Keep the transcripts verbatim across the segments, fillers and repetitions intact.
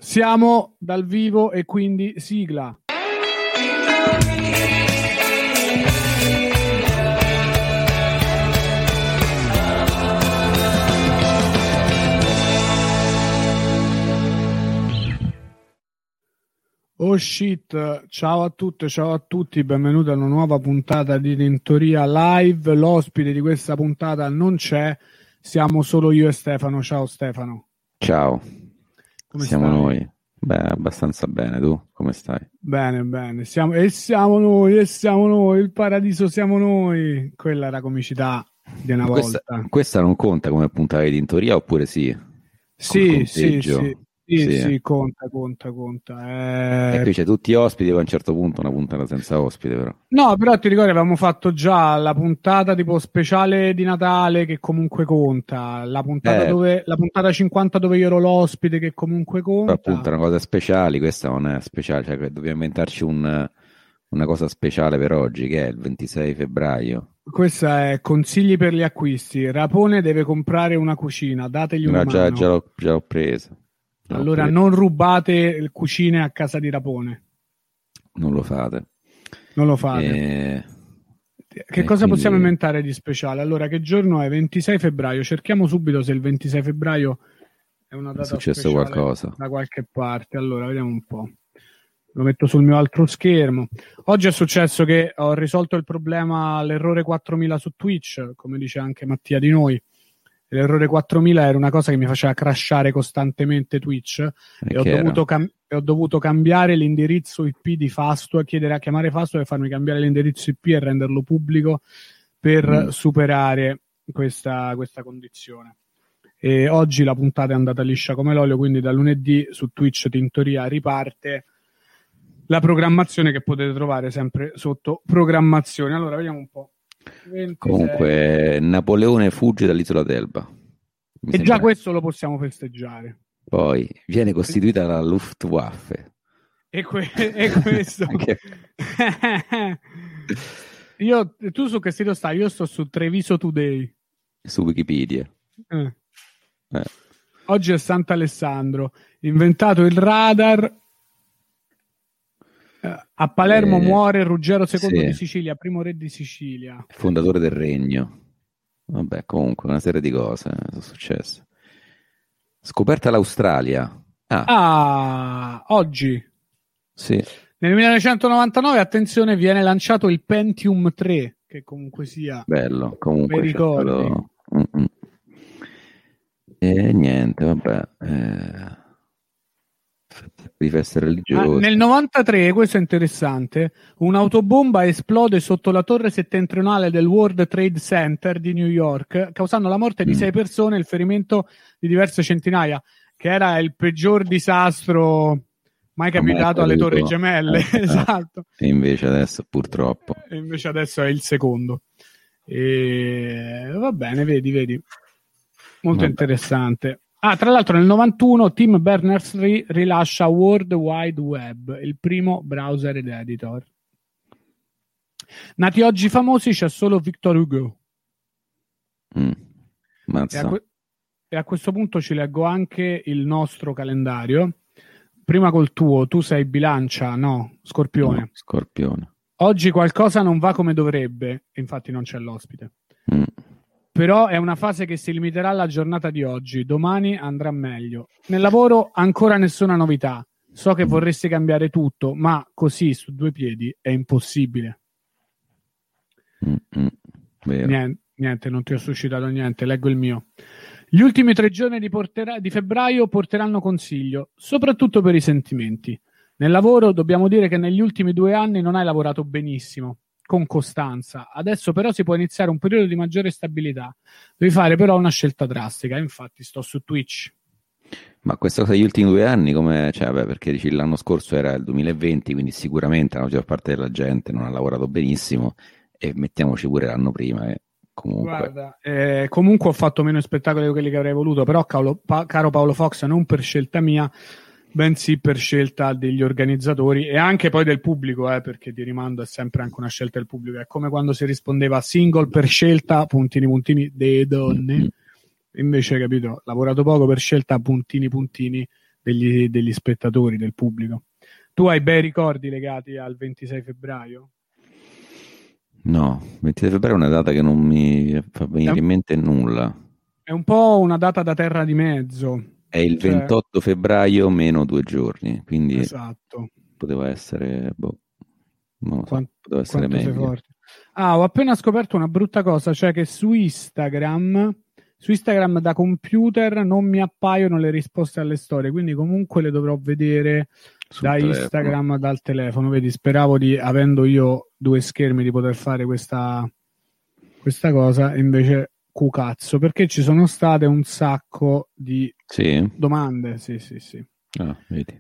Siamo dal vivo e quindi sigla. Oh shit, ciao a tutte, ciao a tutti, benvenuti a una nuova puntata di Tintoria Live. L'ospite di questa puntata non c'è, siamo solo io e Stefano. Ciao Stefano. Ciao. Come siamo stai? Noi. Beh, abbastanza bene, tu come stai? Bene, bene, siamo, e siamo noi, e siamo noi, il paradiso siamo noi. Quella era comicità di una questa, volta. Questa non conta come puntata di Tintoria oppure sì? Sì, sì, sì, sì, sì, sì, conta, conta, conta. Eh... E qui c'è tutti ospiti, poi a un certo punto una puntata senza ospite però. No, però ti ricordi avevamo fatto già la puntata tipo speciale di Natale che comunque conta, la puntata, Eh, dove, la puntata cinquanta dove io ero l'ospite che comunque però conta. appunto è una cosa speciale, questa non è speciale, cioè dobbiamo inventarci un, una cosa speciale per oggi che è il ventisei febbraio. Questa è consigli per gli acquisti. Rapone deve comprare una cucina, dategli una No, già, mano. già, l'ho, già l'ho presa. Già Allora l'ho presa. non rubate cucine a casa di Rapone. Non lo fate. Non lo fate. E... Che e cosa quindi... possiamo inventare di speciale? Allora, che giorno è? ventisei febbraio. Cerchiamo subito se il ventisei febbraio è una data è successo speciale qualcosa da qualche parte. Allora, vediamo un po'. Lo metto sul mio altro schermo. Oggi è successo che ho risolto il problema, l'errore quattromila su Twitch, come dice anche Mattia di noi. L'errore quattromila era una cosa che mi faceva crashare costantemente Twitch e ho dovuto, cam- e ho dovuto cambiare l'indirizzo I P di Fastweb, chiedere a chiamare Fastweb e farmi cambiare l'indirizzo I P e renderlo pubblico per mm. superare questa, questa condizione. E oggi la puntata è andata liscia come l'olio, quindi da lunedì su Twitch Tintoria riparte la programmazione che potete trovare sempre sotto programmazione. Allora vediamo un po'. ventisei Comunque Napoleone fugge dall'isola d'Elba. Mi e sembra... già questo lo possiamo festeggiare. Poi viene costituita la Luftwaffe. E, que- e questo Anche... io, tu su che sito stai? Io sto su Treviso Today su Wikipedia. eh. Eh. Oggi è Sant'Alessandro, inventato il radar. A Palermo eh, muore Ruggero secondo sì. di Sicilia, primo re di Sicilia, fondatore del regno. Vabbè, comunque una serie di cose sono successe. Scoperta l'Australia. Ah, ah oggi. Sì. Nel millenovecentonovantanove, attenzione, viene lanciato il Pentium tre, che comunque sia bello, comunque mi ricordi. Stato... Mm-mm. E niente, vabbè. Eh... di feste religiose. Ah, nel novantatré, questo è interessante, un'autobomba esplode sotto la torre settentrionale del World Trade Center di New York, causando la morte di mm. sei persone e il ferimento di diverse centinaia, che era il peggior disastro mai capitato alle Torri Gemelle. Eh, esatto. E invece adesso purtroppo. E invece adesso è il secondo. E va bene, vedi, vedi. Molto Vabbè. interessante. Ah, tra l'altro nel novantuno Tim Berners-Lee rilascia World Wide Web, il primo browser ed editor. Nati oggi famosi c'è solo Victor Hugo. Mm. E, a que- e a questo punto ci leggo anche il nostro calendario. Prima col tuo, tu sei bilancia, no? Scorpione. No, Scorpione. Oggi qualcosa non va come dovrebbe, infatti non c'è l'ospite. Mm. Però è una fase che si limiterà alla giornata di oggi, domani andrà meglio. Nel lavoro ancora nessuna novità. So che vorresti cambiare tutto, ma così su due piedi è impossibile. Mm-hmm. Niente, niente, non ti ho suscitato niente, leggo il mio. Gli ultimi tre giorni di, porterà, di febbraio porteranno consiglio, soprattutto per i sentimenti. Nel lavoro dobbiamo dire che negli ultimi due anni non hai lavorato benissimo, con costanza. Adesso però si può iniziare un periodo di maggiore stabilità. Devi fare però una scelta drastica. Infatti sto su Twitch. Ma questa cosa degli ultimi due anni, come, cioè, vabbè, perché dici l'anno scorso era il duemilaventi, quindi sicuramente la maggior parte della gente non ha lavorato benissimo, e mettiamoci pure l'anno prima. Eh. Comunque. Guarda, eh, comunque ho fatto meno spettacoli di quelli che avrei voluto, però caro, pa- caro Paolo Fox, non per scelta mia, bensì per scelta degli organizzatori e anche poi del pubblico, eh, perché ti rimando è sempre anche una scelta del pubblico. È come quando si rispondeva single per scelta, puntini puntini, delle donne. Mm-hmm. Invece, capito, lavorato poco per scelta, puntini puntini, degli, degli spettatori, del pubblico. Tu hai bei ricordi legati al ventisei febbraio? No, ventisei febbraio è una data che non mi fa venire in mente nulla. È un po' una data da terra di mezzo. È il cioè... ventotto febbraio meno due giorni, quindi esatto. Poteva essere, boh, non lo so, Quanto, poteva essere meglio. Ah, ho appena scoperto una brutta cosa, cioè che su Instagram, su Instagram da computer non mi appaiono le risposte alle storie, quindi comunque le dovrò vedere sul da telefono. Instagram, dal telefono. Vedi, speravo di, avendo io due schermi, di poter fare questa, questa cosa, invece cucazzo, perché ci sono state un sacco di sì? domande. Sì, sì, sì. Ah, vedi.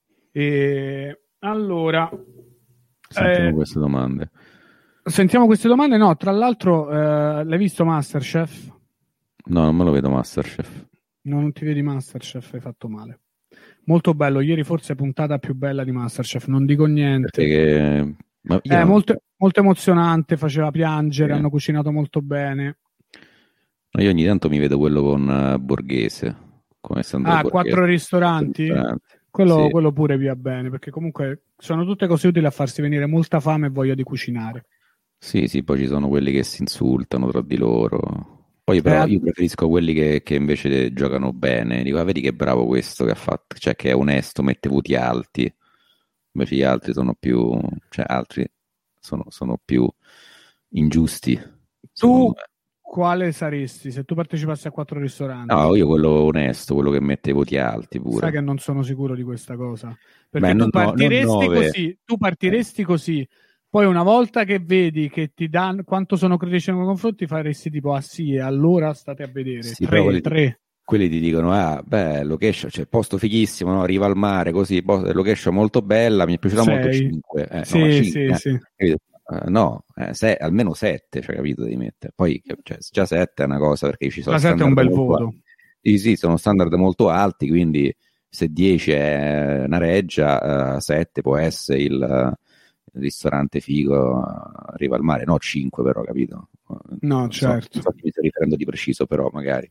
E allora sentiamo eh, queste domande. Sentiamo queste domande. No, tra l'altro, eh, l'hai visto Masterchef? No, non me lo vedo Masterchef. No, non ti vedi Masterchef, hai fatto male. Molto bello, ieri forse puntata più bella di Masterchef, non dico niente. Perché... Ma io... eh, molto, molto emozionante, faceva piangere, sì. Hanno cucinato molto bene. No, io ogni tanto mi vedo quello con uh, Borghese. Come ah, Borghese. Quattro ristoranti? ristoranti. Quello, sì. quello pure via bene, perché comunque sono tutte cose utili a farsi venire molta fame e voglia di cucinare. Sì, sì, poi ci sono quelli che si insultano tra di loro. Poi però eh, io preferisco quelli che, che invece giocano bene. Dico, ah, vedi che bravo questo che ha fatto, cioè che è onesto, mette voti alti. Invece gli altri sono più, cioè altri sono, sono più ingiusti. Tu quale saresti se tu partecipassi a Quattro ristoranti? No, io quello onesto, quello che mette i voti alti pure. Sai che non sono sicuro di questa cosa. Perché Beh, tu non, partiresti no, così, tu partiresti eh. così, poi una volta che vedi che ti danno quanto sono critici nei confronti, faresti tipo ah sì, allora state a vedere. Sì, tre, quelli, tre. quelli ti dicono ah beh, location, cioè posto fighissimo, no? Riva al mare, così, location molto bella, mi è piaciuta Sei. molto cinque. Eh, sì, no, sì, cinque, sì. Eh. Uh, no, eh, se, almeno sette, cioè, capito, devi mettere. Poi cioè, già sette è una cosa, perché ci sono sette è un bel voto. Alti. Sì, sì, sono standard molto alti, quindi se dieci è una reggia, uh, sette può essere il, uh, il ristorante figo, uh, Riva al mare, no cinque però, capito? Uh, no, non certo. So, non so che mi sto riferendo di preciso, però magari.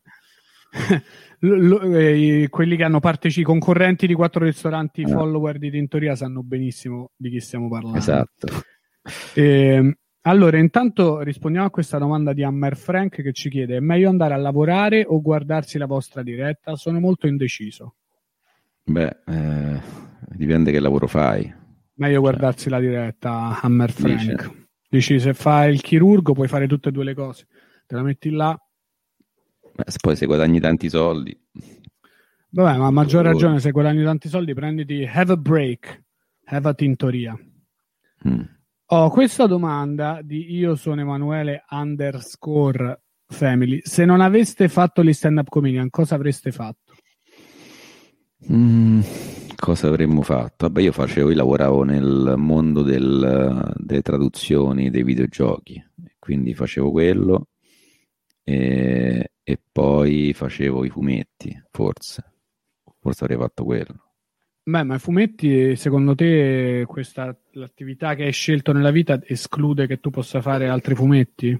L- l- eh, quelli che hanno partecipato, i concorrenti di Quattro ristoranti, ah. follower di Tintoria, sanno benissimo di chi stiamo parlando. Esatto. Eh, allora, intanto rispondiamo a questa domanda di Hammer Frank che ci chiede: è meglio andare a lavorare o guardarsi la vostra diretta? Sono molto indeciso. Beh, eh, dipende che lavoro fai. Meglio guardarsi cioè. la diretta, Hammer Frank. Dice. Dici, se fai il chirurgo puoi fare tutte e due le cose. Te la metti là. Beh, poi se guadagni tanti soldi. Vabbè, ma a maggior ragione, se guadagni tanti soldi, prenditi have a break, have a Tintoria. Mm. Ho oh, questa domanda di io sono Emanuele underscore family. Se non aveste fatto gli stand-up comedian, cosa avreste fatto? Mm, cosa avremmo fatto? Vabbè, io facevo, io lavoravo nel mondo del, delle traduzioni dei videogiochi, quindi facevo quello e, e poi facevo i fumetti, forse. Forse avrei fatto quello. Beh, ma i fumetti, secondo te, questa l'attività che hai scelto nella vita esclude che tu possa fare altri fumetti?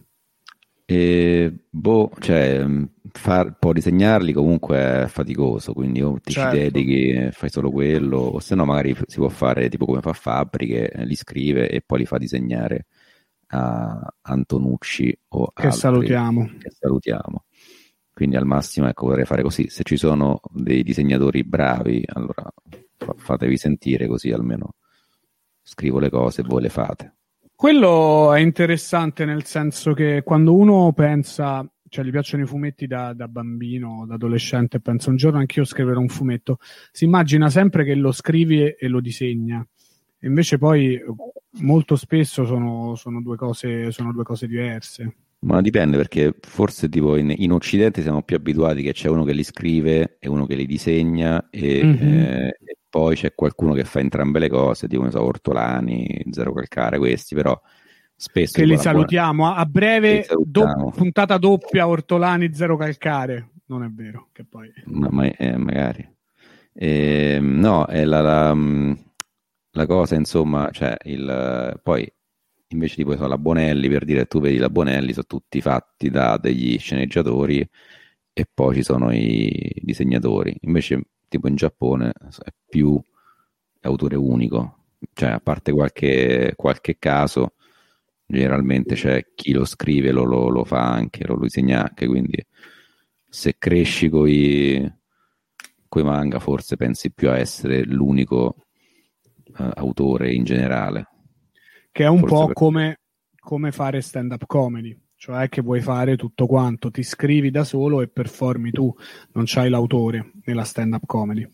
E, boh, cioè, far, poi disegnarli comunque è faticoso, quindi o ti certo. ci dedichi e fai solo quello, o se no magari si può fare tipo come fa Fabbriche, li scrive e poi li fa disegnare a Antonucci o che altri, salutiamo. Che salutiamo. Quindi al massimo, ecco, vorrei fare così. Se ci sono dei disegnatori bravi, allora fatevi sentire, così almeno scrivo le cose e voi le fate. Quello è interessante, nel senso che quando uno pensa, cioè gli piacciono i fumetti da, da bambino, da adolescente, pensa un giorno anch'io scriverò un fumetto, si immagina sempre che lo scrivi e lo disegna. Invece poi molto spesso sono, sono, due cose, sono due cose diverse. Ma dipende, perché forse tipo in, in Occidente siamo più abituati che c'è uno che li scrive e uno che li disegna e, mm-hmm. eh, e poi c'è qualcuno che fa entrambe le cose, tipo ne so, Ortolani, Zero Calcare, questi, però spesso... Che li salutiamo, buona... a breve do- puntata doppia Ortolani, Zero Calcare, non è vero, che poi... Ma, ma, eh, magari. Eh, no, è la, la, la cosa, insomma, cioè il poi... Invece tipo so, la Bonelli, per dire, tu vedi la Bonelli, sono tutti fatti da degli sceneggiatori e poi ci sono i disegnatori. Invece tipo in Giappone è più autore unico, cioè a parte qualche, qualche caso, generalmente c'è chi lo scrive, lo, lo, lo fa anche, lo, lo disegna anche, quindi se cresci coi, coi manga forse pensi più a essere l'unico uh, autore in generale. Che è un forse po' per... come, come fare stand-up comedy, cioè che vuoi fare tutto quanto, ti scrivi da solo e performi tu, non c'hai l'autore nella stand-up comedy.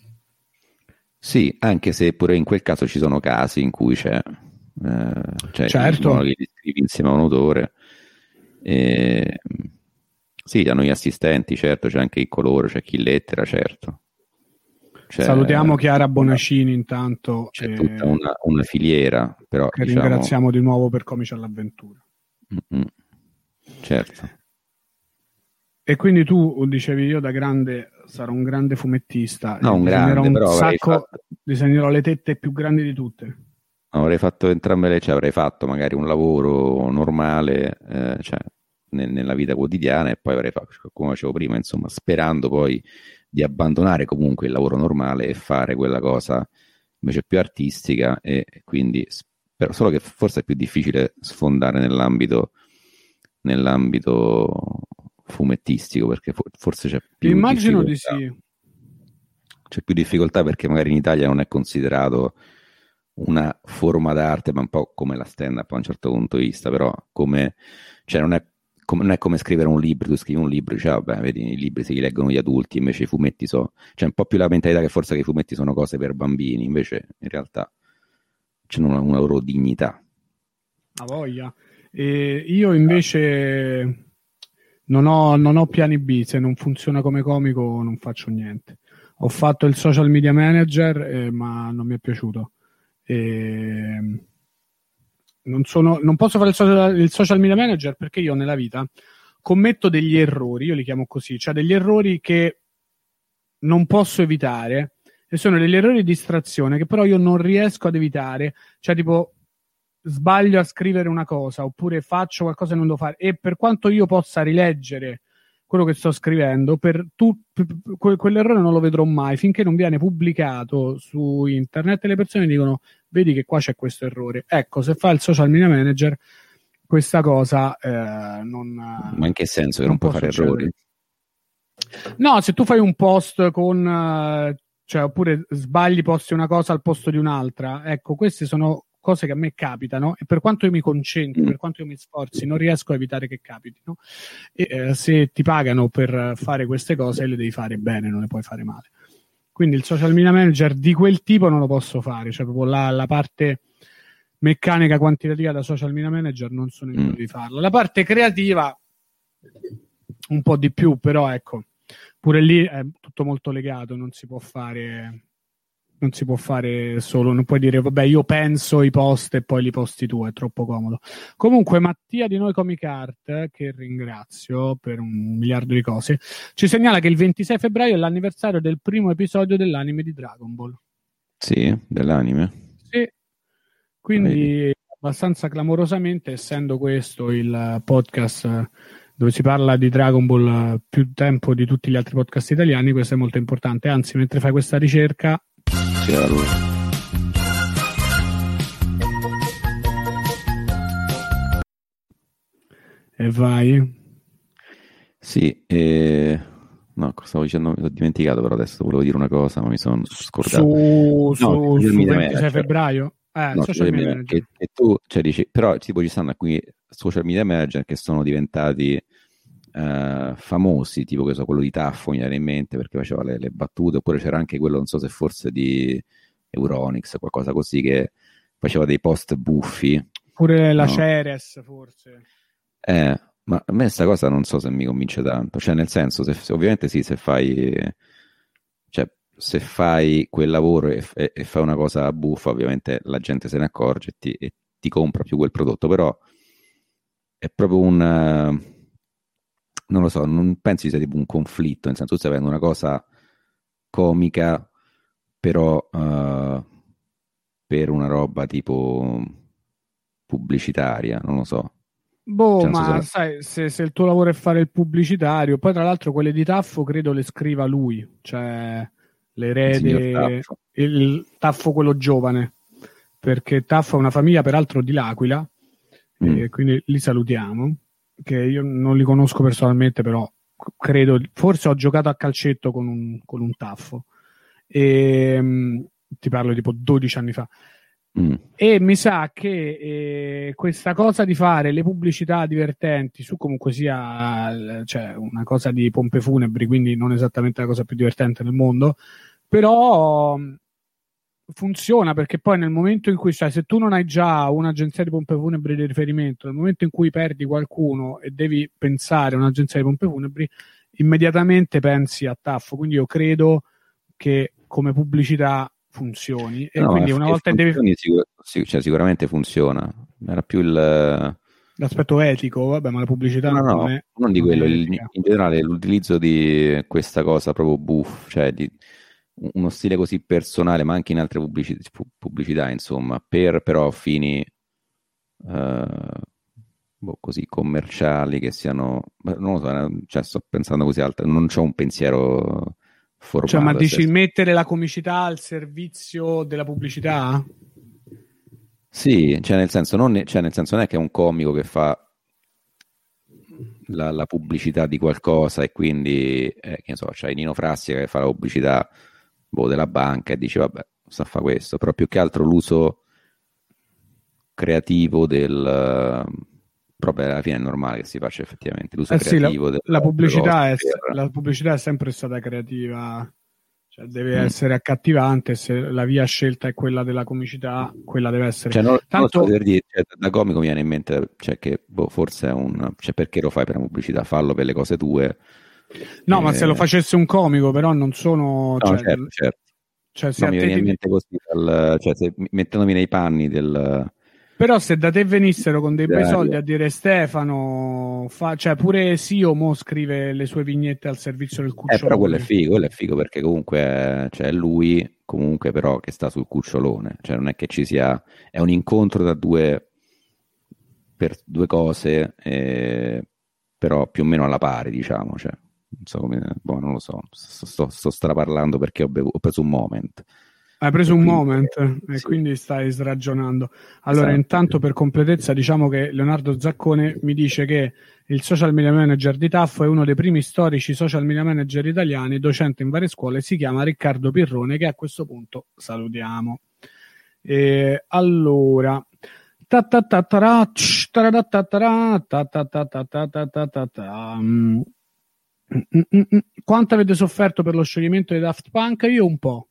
Sì, anche se pure in quel caso ci sono casi in cui c'è, eh, c'è certo. il modo che ti scrivi insieme a un autore. E... sì, hanno gli assistenti, certo, c'è anche il colore, c'è chi lettera, certo. C'è, salutiamo Chiara Bonacini intanto. C'è eh, tutta una, una filiera, però che diciamo... ringraziamo di nuovo per Comici all'avventura. Mm-mm. Certo. E quindi tu dicevi io da grande sarò un grande fumettista, no, un disegnerò grande, un però sacco, fatto... disegnerò le tette più grandi di tutte. Avrei fatto entrambe le, cioè avrei fatto magari un lavoro normale, eh, cioè nel, nella vita quotidiana, e poi avrei fatto, come facevo prima, insomma, sperando poi di abbandonare comunque il lavoro normale e fare quella cosa invece più artistica, e quindi però solo che forse è più difficile sfondare nell'ambito nell'ambito fumettistico, perché forse c'è più immagino di difficoltà. sì. C'è più difficoltà perché magari in Italia non è considerato una forma d'arte, ma un po' come la stand-up a un certo punto di vista, però come, cioè non è come, non è come scrivere un libro, tu scrivi un libro e dici, ah, vabbè, vedi, i libri si leggono gli adulti, invece i fumetti so, c'è un po' più la mentalità che forse che i fumetti sono cose per bambini, invece in realtà c'è una, una loro dignità. A voglia. E io invece non ho, non ho piani B, se non funziona come comico non faccio niente. Ho fatto il social media manager, eh, ma non mi è piaciuto. E non, sono, non posso fare il social, il social media manager perché io nella vita commetto degli errori, io li chiamo così, cioè degli errori che non posso evitare, e sono degli errori di distrazione che però io non riesco ad evitare, cioè tipo sbaglio a scrivere una cosa oppure faccio qualcosa che non devo fare, e per quanto io possa rileggere quello che sto scrivendo, per tu, que, quell'errore non lo vedrò mai finché non viene pubblicato su internet e le persone dicono vedi che qua c'è questo errore. Ecco, se fa il social media manager questa cosa eh, non... Ma in che senso? Che non, non puoi fare succedere. errori? No, se tu fai un post con... cioè, oppure sbagli, posti una cosa al posto di un'altra, ecco, queste sono cose che a me capitano e per quanto io mi concentri, per quanto io mi sforzi, non riesco a evitare che capitino. E eh, se ti pagano per fare queste cose, le devi fare bene, non le puoi fare male. Quindi il social media manager di quel tipo non lo posso fare, cioè proprio la, la parte meccanica quantitativa da social media manager non sono in grado mm. di farla. La parte creativa un po' di più, però ecco, pure lì è tutto molto legato, non si può fare non si può fare solo, non puoi dire vabbè io penso i post e poi li posti tu, è troppo comodo. Comunque Mattia di Noi Comic Art, che ringrazio per un miliardo di cose, ci segnala che il ventisei febbraio è l'anniversario del primo episodio dell'anime di Dragon Ball. Sì, dell'anime? Sì, quindi abbastanza clamorosamente, essendo questo il podcast dove si parla di Dragon Ball più tempo di tutti gli altri podcast italiani, questo è molto importante, anzi mentre fai questa ricerca sì, allora. E vai. Sì, eh... no, stavo dicendo, mi sono dimenticato, però adesso volevo dire una cosa, ma mi sono scordato. Su, su, no, su ventisei febbraio? Eh, no, social media manager. Che, che tu, cioè, dici, però tipo ci stanno qui social media manager che sono diventati uh, famosi, tipo che so, quello di Taffo mi viene in mente perché faceva le, le battute, oppure c'era anche quello, non so se forse di Euronix, qualcosa così, che faceva dei post buffi. Pure la no? Ceres, forse. Eh, ma a me questa cosa non so se mi convince tanto, cioè nel senso, se, se, ovviamente sì, se fai, cioè se fai quel lavoro e, e, e fai una cosa buffa, ovviamente la gente se ne accorge e ti, e ti compra più quel prodotto, però è proprio un, non lo so, non penso sia tipo un conflitto, nel senso tu stai avendo una cosa comica, però uh, per una roba tipo pubblicitaria, non lo so. Boh, cioè, ma so se... sai, se, se il tuo lavoro è fare il pubblicitario, poi tra l'altro quelle di Taffo credo le scriva lui, cioè l'erede, il, il Taffo quello giovane, perché Taffo è una famiglia peraltro di L'Aquila, mm. e quindi li salutiamo, che io non li conosco personalmente, però credo, forse ho giocato a calcetto con un, con un Taffo, e mh, ti parlo tipo dodici anni fa. Mm. E mi sa che eh, questa cosa di fare le pubblicità divertenti su comunque sia, cioè, una cosa di pompe funebri, quindi non esattamente la cosa più divertente nel mondo, però funziona, perché poi nel momento in cui, cioè, se tu non hai già un'agenzia di pompe funebri di riferimento, nel momento in cui perdi qualcuno e devi pensare a un'agenzia di pompe funebri, immediatamente pensi a Taffo. Quindi io credo che come pubblicità funzioni, e no, quindi una volta devi... Sicur- cioè, sicuramente funziona, era più il l'aspetto etico, vabbè, ma la pubblicità no, non, no, è non di quello, il, in generale l'utilizzo di questa cosa proprio buff, cioè di uno stile così personale, ma anche in altre pubblicità, pubblicità insomma, per però fini uh, boh, così commerciali, che siano, non lo so, cioè, sto pensando così altre, non c'ho un pensiero formato. Cioè, ma dici stesso. Mettere la comicità al servizio della pubblicità? Sì, cioè nel senso non, cioè nel senso non è che è un comico che fa la, la pubblicità di qualcosa e quindi, eh, che ne so, c'hai Nino Frassica che fa la pubblicità boh, della banca e dice vabbè, sa fa questo, però più che altro l'uso creativo del... proprio alla fine è normale che si faccia effettivamente l'uso eh creativo sì, la, del, la, pubblicità è, per... la pubblicità è sempre stata creativa, cioè deve mm. essere accattivante. Se la via scelta è quella della comicità, quella deve essere, cioè, non, tanto non so dire, cioè, da comico mi viene in mente, cioè, che boh, forse è un, cioè, perché lo fai per la pubblicità, fallo per le cose tue. No, eh... ma se lo facesse un comico, però non sono, no, cioè, certo, certo. Cioè, se no, mi viene in mente così, dal, cioè, se, mettendomi nei panni del... Però se da te venissero con dei bei soldi a dire Stefano, fa, cioè pure Sio mo scrive le sue vignette al servizio del cucciolone. Eh, però quello è figo, quello è figo perché comunque cioè, è lui comunque però che sta sul cucciolone, cioè non è che ci sia, è un incontro tra due, per due cose, eh, però più o meno alla pari, diciamo, cioè, non so come, boh, non lo so, sto, sto, sto straparlando perché ho, bevuto, ho preso un moment. Hai preso e un quindi, moment e sì. quindi stai sragionando. Allora, esatto. Intanto per completezza diciamo che Leonardo Zaccone mi dice che il social media manager di Taffo è uno dei primi storici social media manager italiani, docente in varie scuole, si chiama Riccardo Pirrone, che a questo punto salutiamo. E allora, quanto avete sofferto per lo scioglimento di Daft Punk? Io un po'.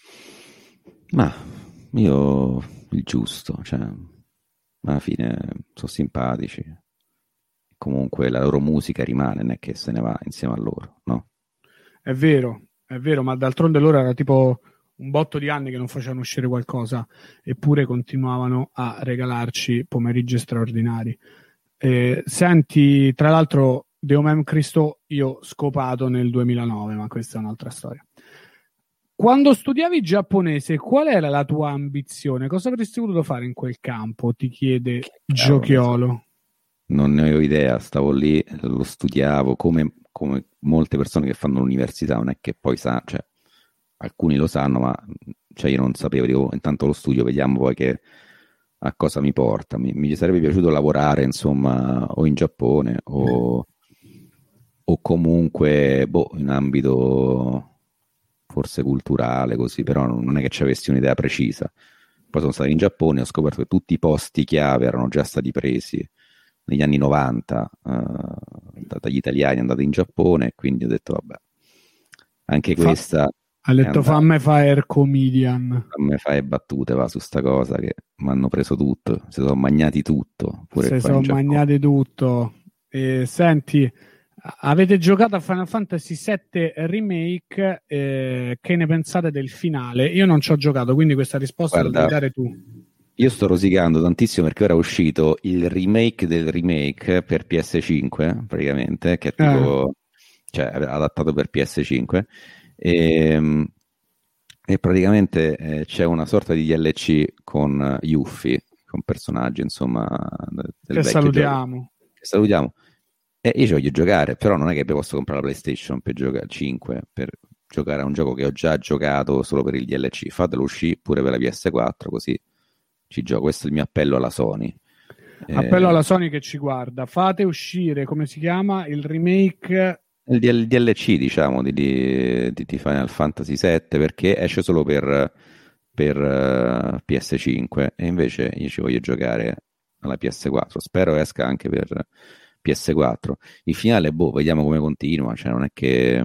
Ma io il giusto, cioè alla fine sono simpatici, comunque la loro musica rimane, non è che se ne va insieme a loro, no? È vero, è vero, ma d'altronde loro era tipo un botto di anni che non facevano uscire qualcosa, eppure continuavano a regalarci pomeriggi straordinari. Eh, senti, tra l'altro Deo Mem Cristo io scopato nel duemilanove, ma questa è un'altra storia. Quando studiavi giapponese, qual era la tua ambizione? Cosa avresti voluto fare in quel campo? Ti chiede Giochiolo. Non ne avevo idea, stavo lì, lo studiavo come, come molte persone che fanno l'università, non è che poi sa, cioè, alcuni lo sanno, ma cioè, io non sapevo, dico, intanto lo studio, vediamo poi che, a cosa mi porta. Mi, mi sarebbe piaciuto lavorare, insomma, o in Giappone o, o comunque boh, in ambito... forse culturale, così, però non è che ci avessi un'idea precisa. Poi sono stato in Giappone e ho scoperto che tutti i posti chiave erano già stati presi negli anni novanta eh, dagli italiani andati in Giappone, quindi ho detto vabbè, anche fa, questa ha detto fammi fare comedian, fammi fare battute va su sta cosa che mi hanno preso tutto, si sono magnati tutto, pure si sono magnati tutto. E senti, avete giocato a Final Fantasy sette Remake, eh, che ne pensate del finale? Io non ci ho giocato, quindi questa risposta la devi dare tu. Io sto rosicando tantissimo perché ora è uscito il remake del remake per P S cinque, praticamente, che è tipo, eh. cioè, adattato per P S cinque, e, e praticamente eh, c'è una sorta di D L C con Yuffie, con personaggi, insomma, del che salutiamo. Gioco. Che salutiamo. E io ci voglio giocare, però non è che posso comprare la PlayStation per giocare cinque per, giocare a un gioco che ho già giocato solo per il D L C, fatelo uscire pure per la P S quattro, così ci gioco. Questo è il mio appello alla Sony. Appello eh, alla Sony che ci guarda, fate uscire, come si chiama, il remake, il D L C, diciamo, di, di, di Final Fantasy sette, perché esce solo per, per uh, P S cinque, e invece io ci voglio giocare alla P S quattro. Spero esca anche per P S quattro. Il finale, boh, vediamo come continua, cioè non è che,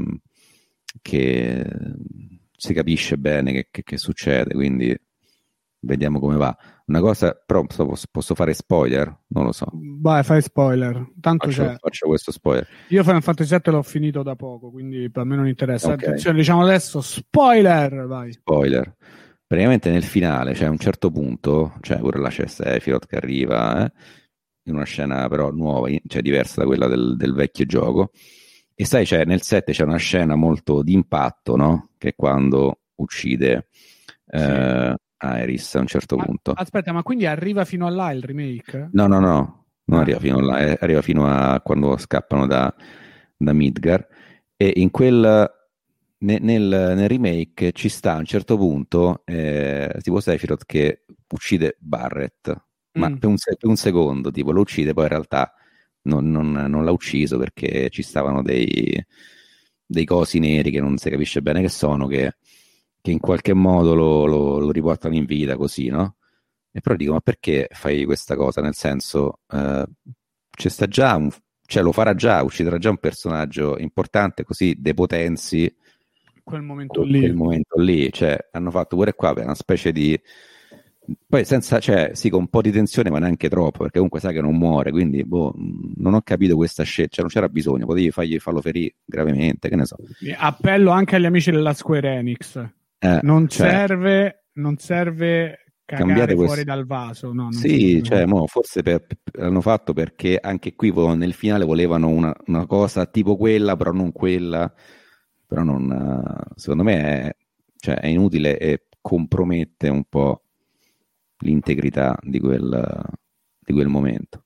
che si capisce bene che, che, che succede, quindi vediamo come va. Una cosa, però posso, posso fare spoiler? Non lo so. vai, fai spoiler, tanto Faccio, c'è. faccio questo spoiler. Io Final Fantasy sette l'ho finito da poco, quindi per me non interessa. Okay. Attenzione, diciamo adesso spoiler, vai. Spoiler. Praticamente nel finale, cioè a un certo punto, cioè pure là c'è Sephiroth che arriva, eh, in una scena però nuova, cioè diversa da quella del, del vecchio gioco. E sai, cioè, nel sette c'è una scena molto d'impatto, no? Che è quando uccide eh, Aerys a un certo Ma, punto. aspetta, ma quindi arriva fino a là il remake? No, no, no, non Ah. arriva fino là, eh, arriva fino a quando scappano da, da Midgar. E in quel, ne- nel, nel remake ci sta a un certo punto eh, tipo Sephiroth che uccide Barrett, ma Mm. per un, se- per un secondo, tipo lo uccide, poi in realtà non, non- non l'ha ucciso perché ci stavano dei, dei cosi neri che non si capisce bene che sono, che, che in qualche modo lo, lo- lo riportano in vita così, no? E però dico, ma perché fai questa cosa? Nel senso, eh, c'è sta già un, cioè lo farà già, ucciderà già un personaggio importante, così depotenzi Quel momento quel, lì. quel momento lì. Cioè, hanno fatto pure qua per una specie di... Poi senza, cioè, sì, con un po' di tensione, ma neanche troppo, perché comunque sai che non muore, quindi boh, non ho capito questa scelta, cioè non c'era bisogno, potevi fargli farlo ferire gravemente, che ne so. Appello anche agli amici della Square Enix. Eh, non cioè, serve, non serve cagare cambiate fuori questo. dal vaso. No, non Sì, serve. cioè, mo, forse per, l'hanno fatto perché anche qui vo- nel finale volevano una, una cosa tipo quella, però non quella, però non, eh, secondo me è, cioè, è inutile e compromette un po' l'integrità di quel, di quel momento.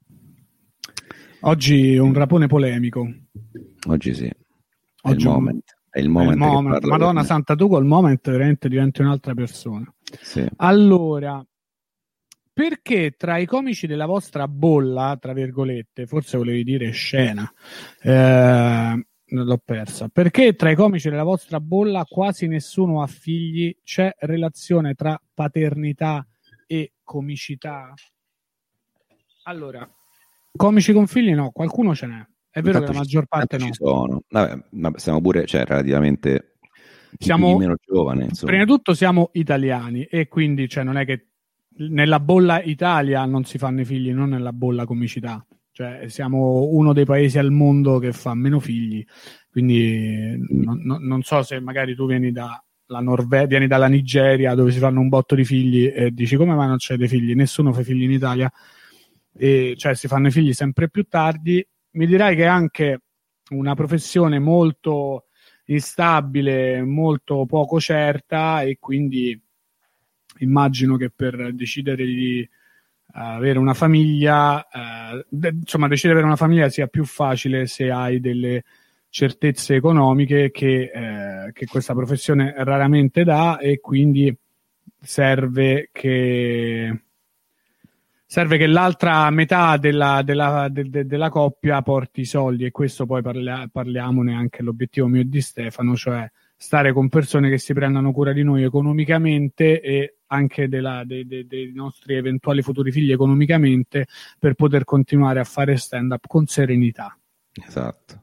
Oggi un rapone polemico. Oggi sì, è Oggi il un- moment. È il è moment, il che moment. parla Madonna per me. santa, tu col moment veramente diventi un'altra persona. Sì. Allora, perché tra i comici della vostra bolla, tra virgolette, forse volevi dire scena, eh, l'ho persa, perché tra i comici della vostra bolla quasi nessuno ha figli, c'è relazione tra paternità e comicità? Allora, comici con figli no, qualcuno ce n'è. È vero Intanto che la ci, maggior parte intanto no. ci sono. Vabbè, vabbè, siamo pure, cioè, relativamente chi più Siamo, chi meno giovane, insomma. prima di tutto siamo italiani e quindi cioè, non è che nella bolla Italia non si fanno i figli, non nella bolla comicità. Cioè, siamo uno dei paesi al mondo che fa meno figli, quindi non, non, non so se magari tu vieni da la Norvegia, vieni dalla Nigeria dove si fanno un botto di figli e dici come mai non c'è dei figli? Nessuno fa figli in Italia, e cioè si fanno i figli sempre più tardi. Mi dirai che è anche una professione molto instabile, molto poco certa, e quindi immagino che per decidere di uh, avere una famiglia, uh, de- insomma, decidere di avere una famiglia sia più facile se hai delle certezze economiche che, eh, che questa professione raramente dà, e quindi serve che serve che l'altra metà della, della, de, de, della coppia porti i soldi, e questo poi parla, parliamone anche l'obiettivo mio e di Stefano, cioè stare con persone che si prendano cura di noi economicamente e anche della, de, de, dei nostri eventuali futuri figli economicamente, per poter continuare a fare stand up con serenità. Esatto.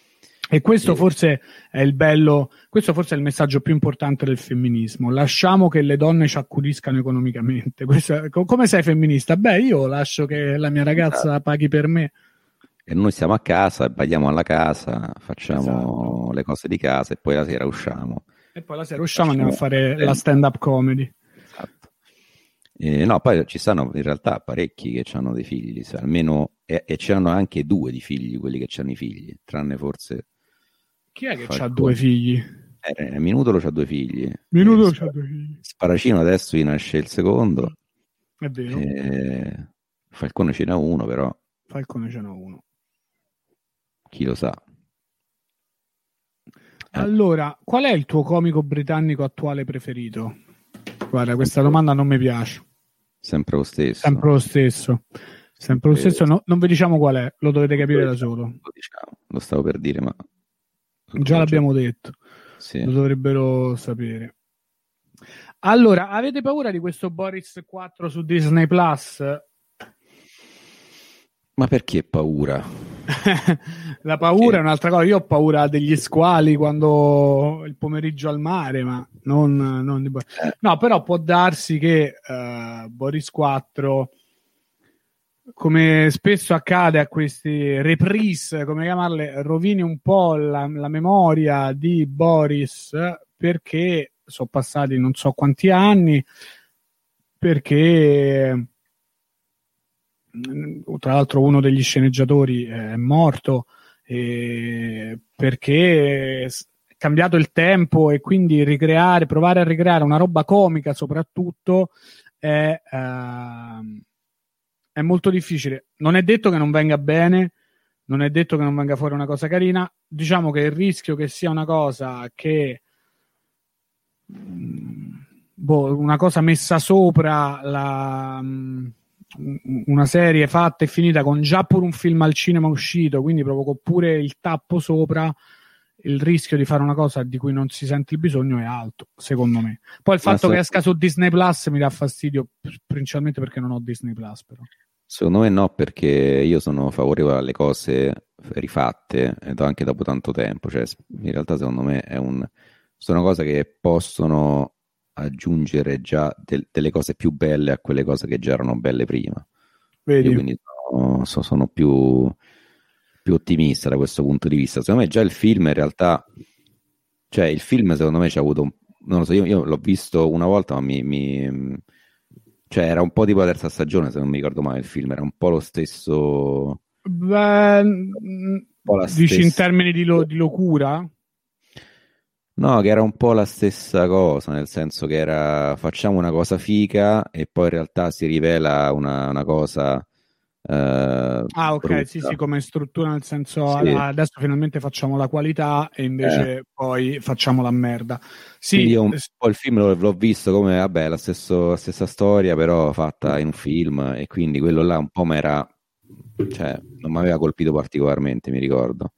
E questo E... forse è il bello, questo forse è il messaggio più importante del femminismo. Lasciamo che le donne ci accudiscano economicamente. Questo, come sei femminista? Beh, io lascio che la mia ragazza esatto. paghi per me. E noi stiamo a casa, badiamo alla casa, facciamo esatto. le cose di casa e poi la sera usciamo. E poi la sera usciamo e andiamo a fare la stand-up comedy. Esatto. Eh, no, poi ci stanno in realtà parecchi che hanno dei figli, cioè, almeno, e, e c'hanno anche due di figli, quelli che hanno i figli, tranne forse... Chi è che ha due figli? Eh, Minutolo c'ha due figli. Minutolo eh, c'ha due figli. Sparacino adesso gli nasce il secondo. È vero. Eh, Falcone ce n'ha uno, però. Falcone ce n'ha uno. Chi lo sa. Allora, qual è il tuo comico britannico attuale preferito? Guarda, questa domanda non mi piace. Sempre lo stesso. Sempre lo stesso. Sempre lo stesso. No, non vi diciamo qual è, lo dovete capire da solo. Lo diciamo, lo stavo per dire, ma... Già l'abbiamo detto. Sì. Lo dovrebbero sapere. Allora, avete paura di questo Boris quattro su Disney Plus? Ma perché paura? La paura perché? È un'altra cosa. Io ho paura degli squali quando il pomeriggio al mare, ma non, non di... no, però può darsi che uh, Boris quattro, come spesso accade a questi reprise, come chiamarle, rovini un po' la, la memoria di Boris, perché sono passati non so quanti anni, perché tra l'altro uno degli sceneggiatori è morto, eh, perché è cambiato il tempo e quindi ricreare, provare a ricreare una roba comica soprattutto è, eh, è molto difficile. Non è detto che non venga bene, non è detto che non venga fuori una cosa carina. Diciamo che il rischio che sia una cosa che boh, una cosa messa sopra la una serie fatta e finita con già pure un film al cinema uscito, quindi provoco pure il tappo sopra, il rischio di fare una cosa di cui non si sente il bisogno è alto, secondo me. Poi il fatto Ma che se... esca su Disney Plus mi dà fastidio, principalmente perché non ho Disney Plus, però. Secondo me no, perché io sono favorevole alle cose rifatte anche dopo tanto tempo, cioè in realtà secondo me è un sono cose che possono aggiungere già de- delle cose più belle a quelle cose che già erano belle prima. Vedi? Io quindi sono, sono più, più ottimista da questo punto di vista. Secondo me già il film in realtà, cioè il film secondo me ci ha avuto un, non lo so, io, io l'ho visto una volta, ma mi, mi cioè era un po' tipo la terza stagione, se non mi ricordo male il film, era un po' lo stesso. Beh, dici stessa... in termini di, lo, di locura? No, che era un po' la stessa cosa, nel senso che era facciamo una cosa figa e poi in realtà si rivela una, una cosa eh, ah ok, brutta. sì sì, come struttura, nel senso sì. Adesso finalmente facciamo la qualità e invece eh. poi facciamo la merda. Sì, io un po' il film l'ho, l'ho visto come vabbè la, stesso, la stessa storia però fatta in un film, e quindi quello là un po' mi era, cioè non mi aveva colpito particolarmente, mi ricordo.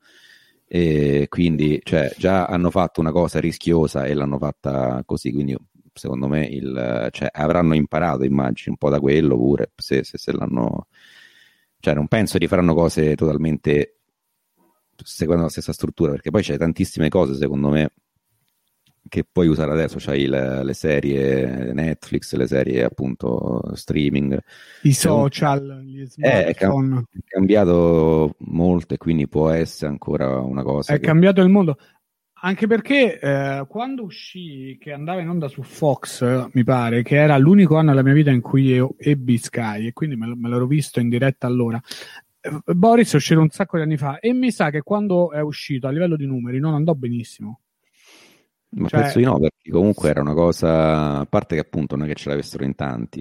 E quindi cioè, già hanno fatto una cosa rischiosa e l'hanno fatta così, quindi secondo me il, cioè, avranno imparato, immagino, un po' da quello pure, se, se, se l'hanno, cioè non penso di faranno cose totalmente seguendo la stessa struttura, perché poi c'è tantissime cose secondo me che puoi usare adesso, c'hai le, le serie Netflix, le serie appunto streaming, i social, gli smartphone. È cambiato molto e quindi può essere ancora una cosa. È che... cambiato il mondo, anche perché eh, quando uscì, che andava in onda su Fox, mi pare, che era l'unico anno della mia vita in cui io ebbi Sky e quindi me, me l'ero visto in diretta allora. Eh, Boris è uscito un sacco di anni fa e mi sa che quando è uscito a livello di numeri non andò benissimo. Ma cioè... penso di no, perché comunque era una cosa, a parte che appunto non è che ce l'avessero in tanti,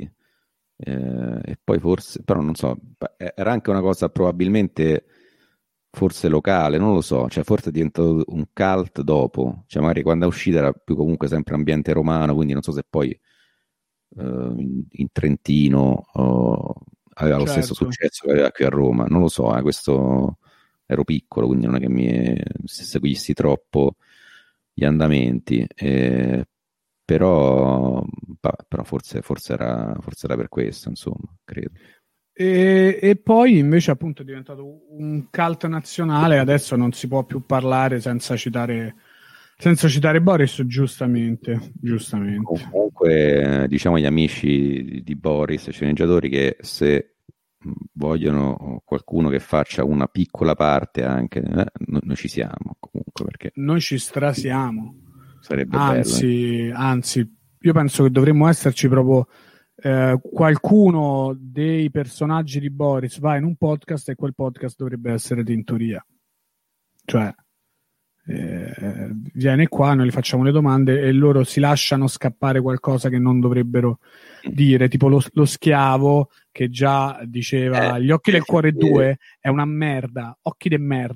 eh, e poi forse, però non so, era anche una cosa probabilmente forse locale, non lo so, cioè forse è diventato un cult dopo, cioè magari quando è uscita era più comunque sempre ambiente romano, quindi non so se poi eh, in, in Trentino oh, aveva certo. lo stesso successo che aveva qui a Roma, non lo so, eh, questo ero piccolo, quindi non è che mi se seguissi troppo gli andamenti, eh, però, però forse, forse, era, forse era per questo, insomma, credo. E, e poi invece appunto è diventato un cult nazionale, adesso non si può più parlare senza citare senza citare Boris, giustamente, giustamente. Comunque diciamo agli amici di Boris, sceneggiatori, che se vogliono qualcuno che faccia una piccola parte anche, eh, noi ci siamo comunque, perché noi ci strasiamo, sarebbe anzi, bello, eh. anzi io penso che dovremmo esserci proprio eh, qualcuno dei personaggi di Boris va in un podcast e quel podcast dovrebbe essere Tintoria, cioè eh, viene qua, noi gli facciamo le domande e loro si lasciano scappare qualcosa che non dovrebbero dire, tipo lo, lo schiavo che già diceva eh, Gli occhi del cuore due è una merda, occhi de merda,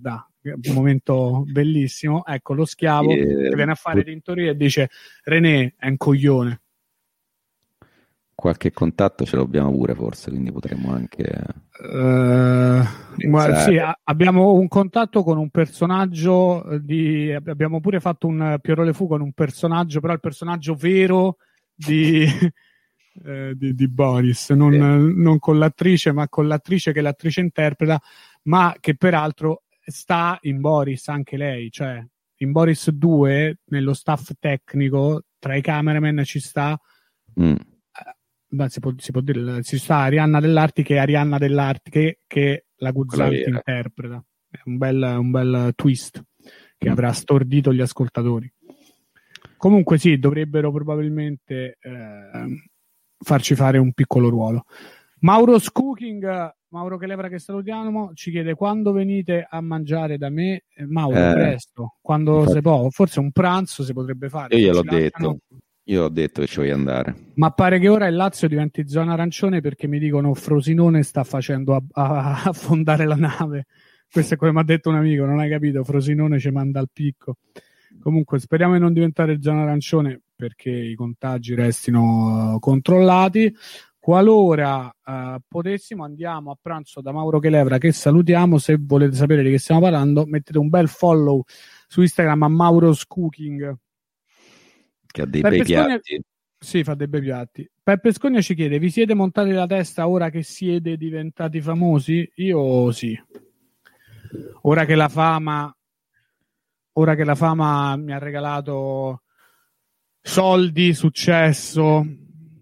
un momento bellissimo. Ecco, lo schiavo Sì, che viene a fare put- tintoria e dice René è un coglione. qualche contatto ce l'abbiamo pure forse, quindi potremmo anche Uh, guarda, sì, pensare. a- abbiamo un contatto con un personaggio di abbiamo pure fatto un Pierrot Le Fou con un personaggio, però il personaggio vero di, eh, di, di Boris, non, Sì. non con l'attrice, ma con l'attrice che l'attrice interpreta, ma che peraltro sta in Boris anche lei, cioè in Boris due, nello staff tecnico, tra i cameraman ci sta Mm. beh, si, può, si può dire, ci sta Arianna Dell'Arti che è Arianna Dell'Arti che, che la Quella Guzzanti vera. interpreta. È un bel, un bel twist che Mm. avrà stordito gli ascoltatori. Comunque sì, dovrebbero probabilmente eh, farci fare un piccolo ruolo. Mauro's Cooking, Mauro Kelevra che salutiamo, ci chiede quando venite a mangiare da me. Eh, Mauro, Eh, presto, quando infatti, si può, forse un pranzo si potrebbe fare. io Se gliel'ho ci lasciano. detto, io ho detto che ci voglio andare. Ma pare che ora il Lazio diventi zona arancione perché mi dicono Frosinone sta facendo a- a- affondare la nave. Questo è quello che mi ha detto un amico, non hai capito? Frosinone ci manda al picco. Comunque speriamo di non diventare zona arancione perché i contagi restino uh, controllati. Qualora uh, potessimo andiamo a pranzo da Mauro Kelevra che salutiamo. Se volete sapere di che stiamo parlando mettete un bel follow su Instagram a Mauro's Cooking. Che ha dei Peppe bei Scogna- piatti. Sì, fa dei bei piatti. Peppe Scogna ci chiede: vi siete montati la testa ora che siete diventati famosi? Io sì. Ora che la fama, ora che la fama mi ha regalato soldi, successo, uh,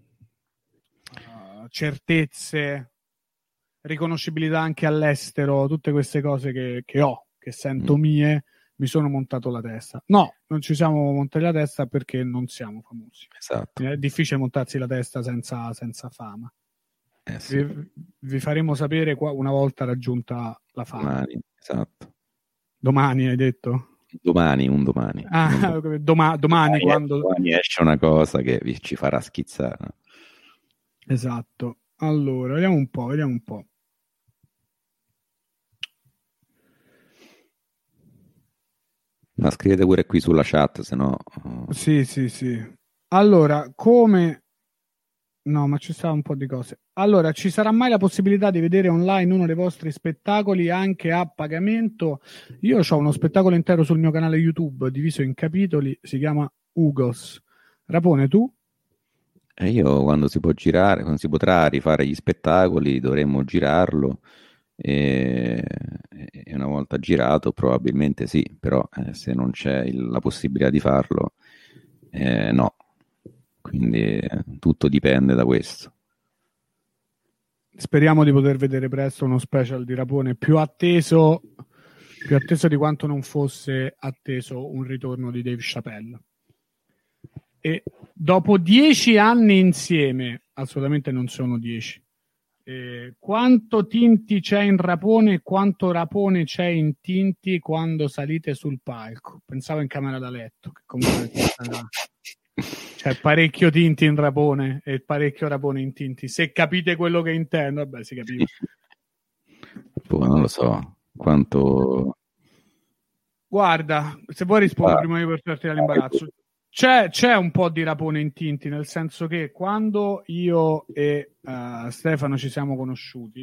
certezze, riconoscibilità anche all'estero, tutte queste cose che, che ho, che sento Mm. mie, mi sono montato la testa. No, non ci siamo montati la testa perché non siamo famosi. Esatto. È difficile montarsi la testa senza, senza fama. Eh sì, Vi, vi faremo sapere qua una volta raggiunta la fama. domani, esatto. Domani hai detto? Domani, un domani. Ah, Non doma- domani domani, quando... domani esce una cosa che vi- ci farà schizzare. Esatto. Allora, vediamo un po', vediamo un po'. Ma scrivete pure qui sulla chat, se no... oh, Sì, sì, sì. Allora, come... No, ma ci sta un po' di cose. Allora, ci sarà mai la possibilità di vedere online uno dei vostri spettacoli anche a pagamento? Io ho uno spettacolo intero sul mio canale YouTube, diviso in capitoli, si chiama Ugos. Rapone, tu? E io quando si può girare, quando si potrà rifare gli spettacoli, dovremmo girarlo e, e una volta girato probabilmente sì, però eh, se non c'è il- la possibilità di farlo, eh, no. Quindi eh, tutto dipende da questo. Speriamo di poter vedere presto uno special di Rapone più atteso, più atteso di quanto non fosse atteso un ritorno di Dave Chappelle. E dopo dieci anni insieme, assolutamente non sono dieci, eh, quanto Tinti c'è in Rapone e quanto Rapone c'è in Tinti quando salite sul palco? Pensavo in camera da letto, che comunque era... C'è parecchio Tinti in Rapone e parecchio Rapone in Tinti. Se capite quello che intendo, vabbè, si capiva. Boh, non lo so quanto. Guarda, se vuoi rispondo Ah. prima di portarti dall'imbarazzo. C'è, c'è un po' di Rapone in Tinti, nel senso che quando io e uh, Stefano ci siamo conosciuti,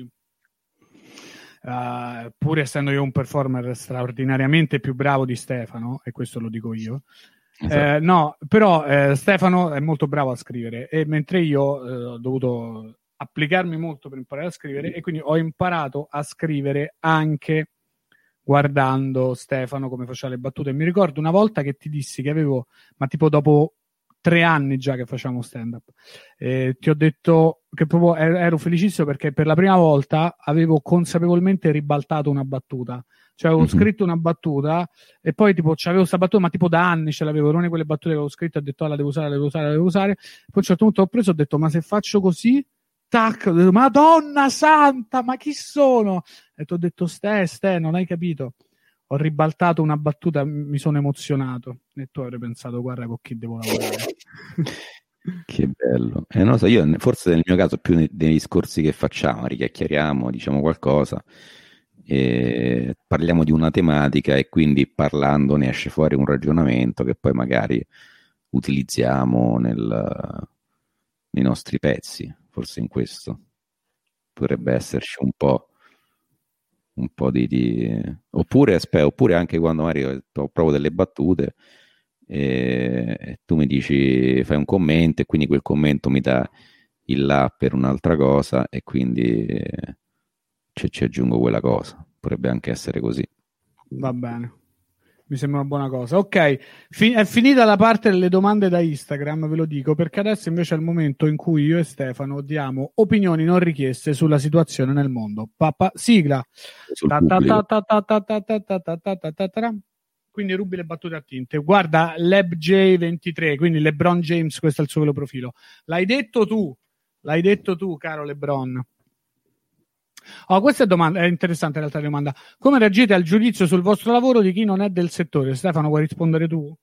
uh, pur essendo io un performer straordinariamente più bravo di Stefano, e questo lo dico io, Esatto. Eh, no, però eh, Stefano è molto bravo a scrivere e mentre io eh, ho dovuto applicarmi molto per imparare a scrivere e quindi ho imparato a scrivere anche guardando Stefano come faceva le battute. Mi ricordo una volta che ti dissi che avevo, ma tipo dopo tre anni già che facciamo stand up, eh, ti ho detto che proprio ero felicissimo perché per la prima volta avevo consapevolmente ribaltato una battuta. Cioè avevo mm-hmm. scritto una battuta e poi tipo c'avevo questa battuta ma tipo da anni ce l'avevo, non è quelle battute che avevo scritto e ho detto ah, la devo usare, la devo usare, la devo usare. Poi a un certo punto ho preso e ho detto ma se faccio così, tac, ho detto, Madonna santa, ma chi sono? E ti ho detto ste, ste, non hai capito. Ho ribaltato una battuta, mi sono emozionato e tu avrei pensato guarda con chi devo lavorare. Che bello. Eh, non lo so, io forse nel mio caso più nei, nei discorsi che facciamo, richiacchieriamo, diciamo qualcosa. e parliamo di una tematica e quindi parlando ne esce fuori un ragionamento che poi magari utilizziamo nel, nei nostri pezzi. Forse in questo potrebbe esserci un po' un po' di, di... oppure aspetta, oppure anche quando magari provo delle battute e, e tu mi dici, fai un commento e quindi quel commento mi dà il là per un'altra cosa e quindi ci, ci aggiungo quella cosa. Potrebbe anche essere così. Va bene, mi sembra una buona cosa. Ok, fi- è finita la parte delle domande da Instagram, ve lo dico, perché adesso invece è il momento in cui io e Stefano diamo opinioni non richieste sulla situazione nel mondo. Papà, sigla. Quindi rubi le battute a tinte. Guarda, Leb J ventitré, quindi LeBron James, questo è il suo vero profilo. L'hai detto tu, l'hai detto tu, caro LeBron. Oh, questa è, domanda, è interessante in realtà la domanda. Come reagite al giudizio sul vostro lavoro di chi non è del settore? Stefano, vuoi rispondere tu?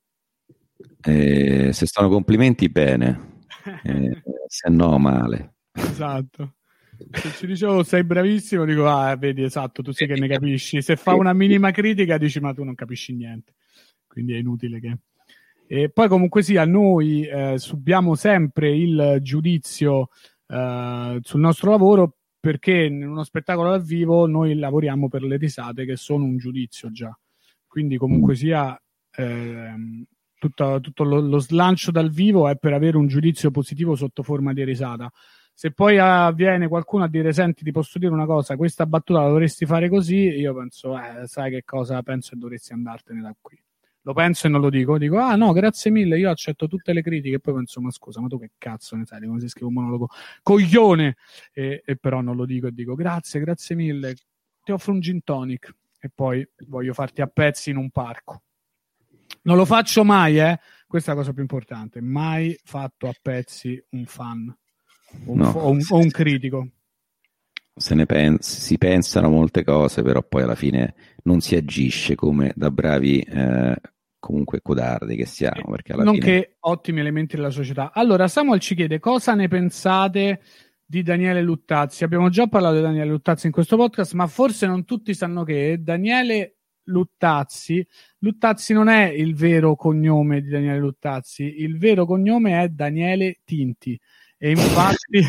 Eh, se sono complimenti, bene. Eh, se no, male. Esatto. Se ci dicevo sei bravissimo, dico, ah, vedi, esatto, tu sì che ne capisci. Se fa una minima critica, dici, ma tu non capisci niente. Quindi è inutile che... E poi comunque sia, noi eh, subiamo sempre il giudizio eh, sul nostro lavoro, perché in uno spettacolo dal vivo noi lavoriamo per le risate, che sono un giudizio già. Quindi comunque sia ehm, tutto, tutto lo, lo slancio dal vivo è per avere un giudizio positivo sotto forma di risata. Se poi ah, viene qualcuno a dire, senti, ti posso dire una cosa, questa battuta la dovresti fare così, io penso, eh, sai che cosa, penso che dovresti andartene da qui. Lo penso e non lo dico, dico, ah no, grazie mille, io accetto tutte le critiche, e poi penso, ma scusa, ma tu che cazzo ne sai di come si scrive un monologo? Coglione! E, e però non lo dico e dico, grazie, grazie mille, ti offro un gin tonic, e poi voglio farti a pezzi in un parco. Non lo faccio mai, eh? Questa è la cosa più importante, mai fatto a pezzi un fan. O un, no, o, un, o un critico. Se ne pens- si pensano molte cose, però poi alla fine non si agisce come da bravi eh, comunque codardi che siamo, perché alla nonché fine... ottimi elementi della società. Allora Samuel ci chiede cosa ne pensate di Daniele Luttazzi. Abbiamo già parlato di Daniele Luttazzi in questo podcast, ma forse non tutti sanno che Daniele Luttazzi Luttazzi non è il vero cognome di Daniele Luttazzi, il vero cognome è Daniele Tinti. E infatti,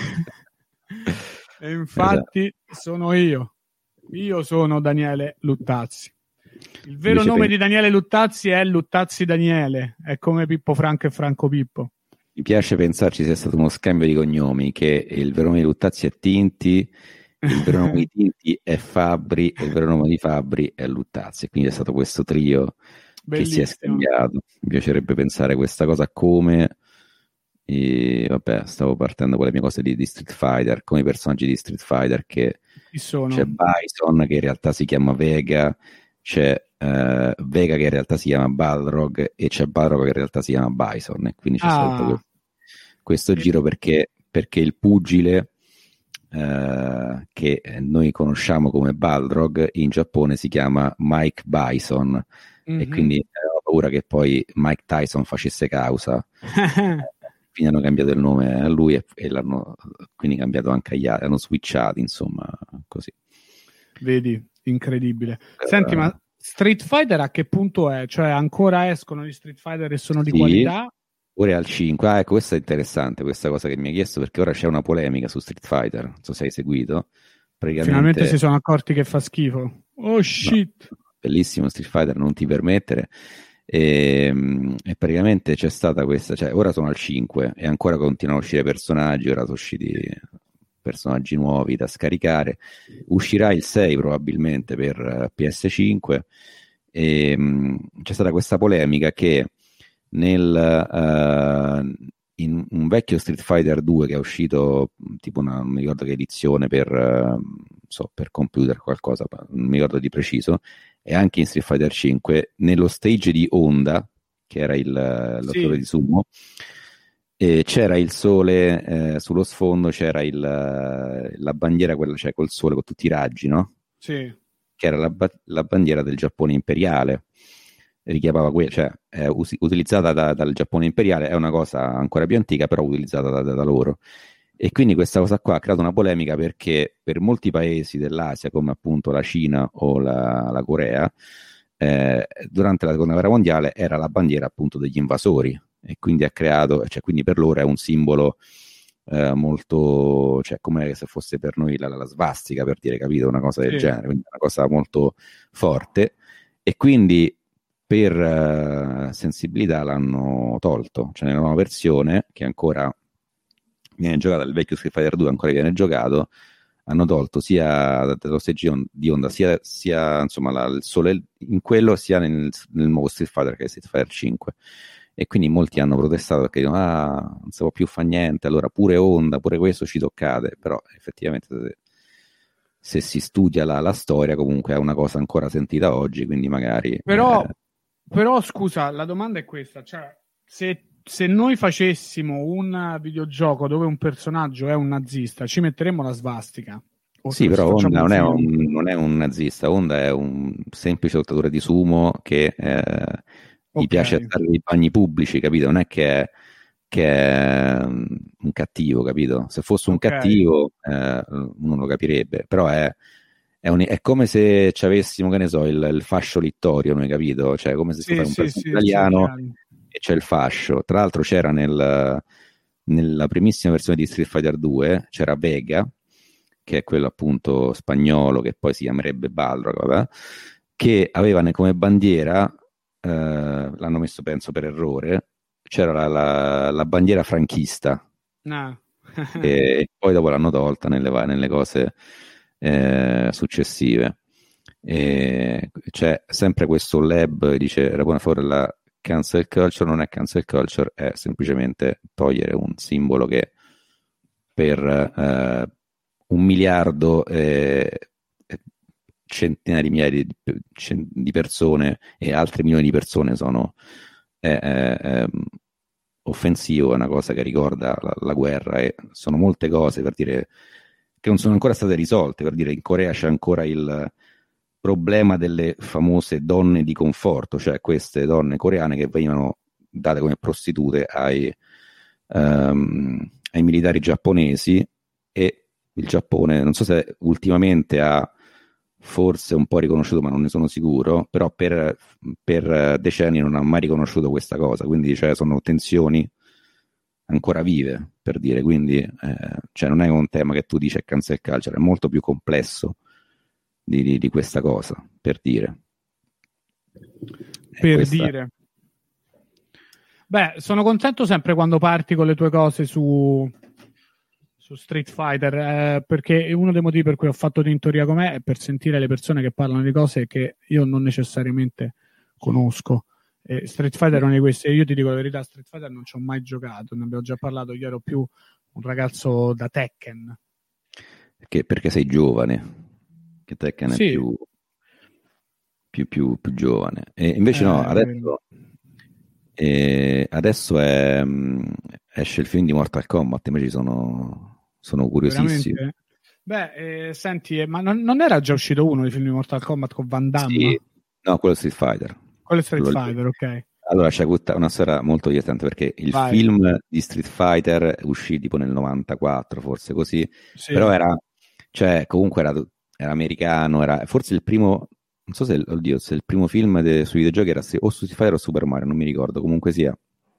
e infatti sono io. Io sono Daniele Luttazzi. Il vero Invece nome penso... di Daniele Luttazzi è Luttazzi Daniele. È come Pippo Franco e Franco Pippo. Mi piace pensarci sia stato uno scambio di cognomi, che il vero nome di Luttazzi è Tinti, il vero nome di Tinti è Fabbri e il vero nome di Fabbri è Luttazzi. Quindi è stato questo trio Bellissimo. Che si è scambiato. Mi piacerebbe pensare questa cosa come... E vabbè, stavo partendo con le mie cose di, di Street Fighter, come i personaggi di Street Fighter, che c'è Bison che in realtà si chiama Vega, c'è uh, Vega che in realtà si chiama Balrog e c'è Balrog che in realtà si chiama Bison, e quindi c'è ah. stato questo, questo giro perché, perché il pugile uh, che noi conosciamo come Balrog in Giappone si chiama Mike Bison, mm-hmm. e quindi avevo paura che poi Mike Tyson facesse causa. Quindi hanno cambiato il nome a lui e, e l'hanno quindi cambiato anche agli altri, hanno switchato, insomma, così. Vedi, incredibile. Uh, Senti, ma Street Fighter a che punto è? Cioè ancora escono gli Street Fighter e sono di sì, qualità? Ora è al cinque. Ah, ecco, questa è interessante, questa cosa che mi hai chiesto, perché ora c'è una polemica su Street Fighter, non so se hai seguito. Finalmente si sono accorti che fa schifo. Oh shit! No, bellissimo Street Fighter, non ti permettere. E, e praticamente c'è stata questa, cioè ora sono al cinque e ancora continuano a uscire personaggi, ora sono usciti personaggi nuovi da scaricare, uscirà il sei probabilmente per P S cinque e um, c'è stata questa polemica che nel uh, in un vecchio Street Fighter due che è uscito tipo una, non mi ricordo che edizione per uh, so, per computer qualcosa, non mi ricordo di preciso, e anche in Street Fighter cinque nello stage di Honda, che era il, l'attore sì. di sumo, e c'era il sole eh, sullo sfondo, c'era il, la bandiera, quella, cioè col sole con tutti i raggi, no? Sì. Che era la, la bandiera del Giappone imperiale, richiamava quella, cioè è us- utilizzata da, dal Giappone imperiale, è una cosa ancora più antica, però utilizzata da, da, da loro. E quindi questa cosa qua ha creato una polemica perché per molti paesi dell'Asia, come appunto la Cina o la, la Corea, eh, durante la seconda guerra mondiale era la bandiera appunto degli invasori, e quindi ha creato, cioè quindi per loro è un simbolo eh, molto, cioè come se fosse per noi la, la svastica, per dire, capito, una cosa del Sì. genere, quindi una cosa molto forte, e quindi per uh, sensibilità l'hanno tolto, cioè nella nuova versione che ancora viene giocata, il vecchio Street Fighter due ancora viene giocato, hanno tolto sia dello stage di onda sia, sia insomma la, il sole in quello, sia nel, nel nuovo Street Fighter che è Street Fighter cinque, e quindi molti hanno protestato perché dicono ah non si può più fa niente, allora pure onda, pure questo ci toccate, però effettivamente se, se si studia la, la storia comunque è una cosa ancora sentita oggi, quindi magari Però, eh... però scusa, la domanda è questa, cioè se se noi facessimo un videogioco dove un personaggio è un nazista, ci metteremmo la svastica? O Sì, se però Honda facciamo un non è film? un, non è un nazista, Honda è un semplice lottatore di sumo che eh, gli piace Ok, stare nei bagni pubblici, capito? Non è che è, che è um, un cattivo, capito? Se fosse un ok, cattivo eh, uno lo capirebbe, però è, è, un- è come se ci avessimo, che ne so, il, il fascio littorio, noi, capito? Cioè come se tu sì, fai un sì, personaggio sì, sono italiano chiari. e c'è il fascio. Tra l'altro c'era nel, nella primissima versione di Street Fighter due, c'era Vega, che è quello appunto spagnolo, che poi si chiamerebbe Balrog, vabbè, che aveva come bandiera, eh, l'hanno messo penso per errore, c'era la, la, la bandiera franchista, No. e poi dopo l'hanno tolta nelle, nelle cose eh, successive. E c'è sempre questo lab, dice Rapone fuori la cancel culture, non è cancel culture, è semplicemente togliere un simbolo che per eh, un miliardo e centinaia di migliaia di, di persone e altre milioni di persone sono è, è, è offensivo, è una cosa che ricorda la, la guerra, e sono molte cose, per dire, che non sono ancora state risolte. Per dire, in Corea c'è ancora il problema delle famose donne di conforto, cioè queste donne coreane che venivano date come prostitute ai, um, ai militari giapponesi, e il Giappone, non so se ultimamente ha forse un po' riconosciuto, ma non ne sono sicuro, però per, per decenni non ha mai riconosciuto questa cosa, quindi cioè, sono tensioni ancora vive, per dire, quindi eh, cioè, non è un tema che tu dici è cancel culture, è molto più complesso di, di, di questa cosa, per dire. Per questa... dire. Beh, sono contento sempre quando parti con le tue cose su, su Street Fighter, eh, perché uno dei motivi per cui ho fatto Tintoria com'è è per sentire le persone che parlano di cose che io non necessariamente conosco. E Street Fighter è una di queste. Io ti dico la verità, Street Fighter non ci ho mai giocato, ne abbiamo già parlato, io ero più un ragazzo da Tekken. Perché, perché sei giovane, che Tekken è Sì, più, più, più, più giovane. E invece no, eh, adesso, eh, adesso è, mh, esce il film di Mortal Kombat, invece sono, sono curiosissimo. veramente? Beh, eh, senti, eh, ma non, non era già uscito uno dei film di Mortal Kombat con Van Sì, Damme? no, quello è Street Fighter. Quello è Street Quello lì. Fighter, ok. Allora, c'è una storia molto divertente, perché il Vai. film di Street Fighter uscì tipo nel novantaquattro, forse così, Sì. però era, cioè, comunque era, era americano, era forse il primo, non so se, oddio, se il primo film de, sui videogiochi era o Street Fighter o Super Mario, non mi ricordo, comunque sia.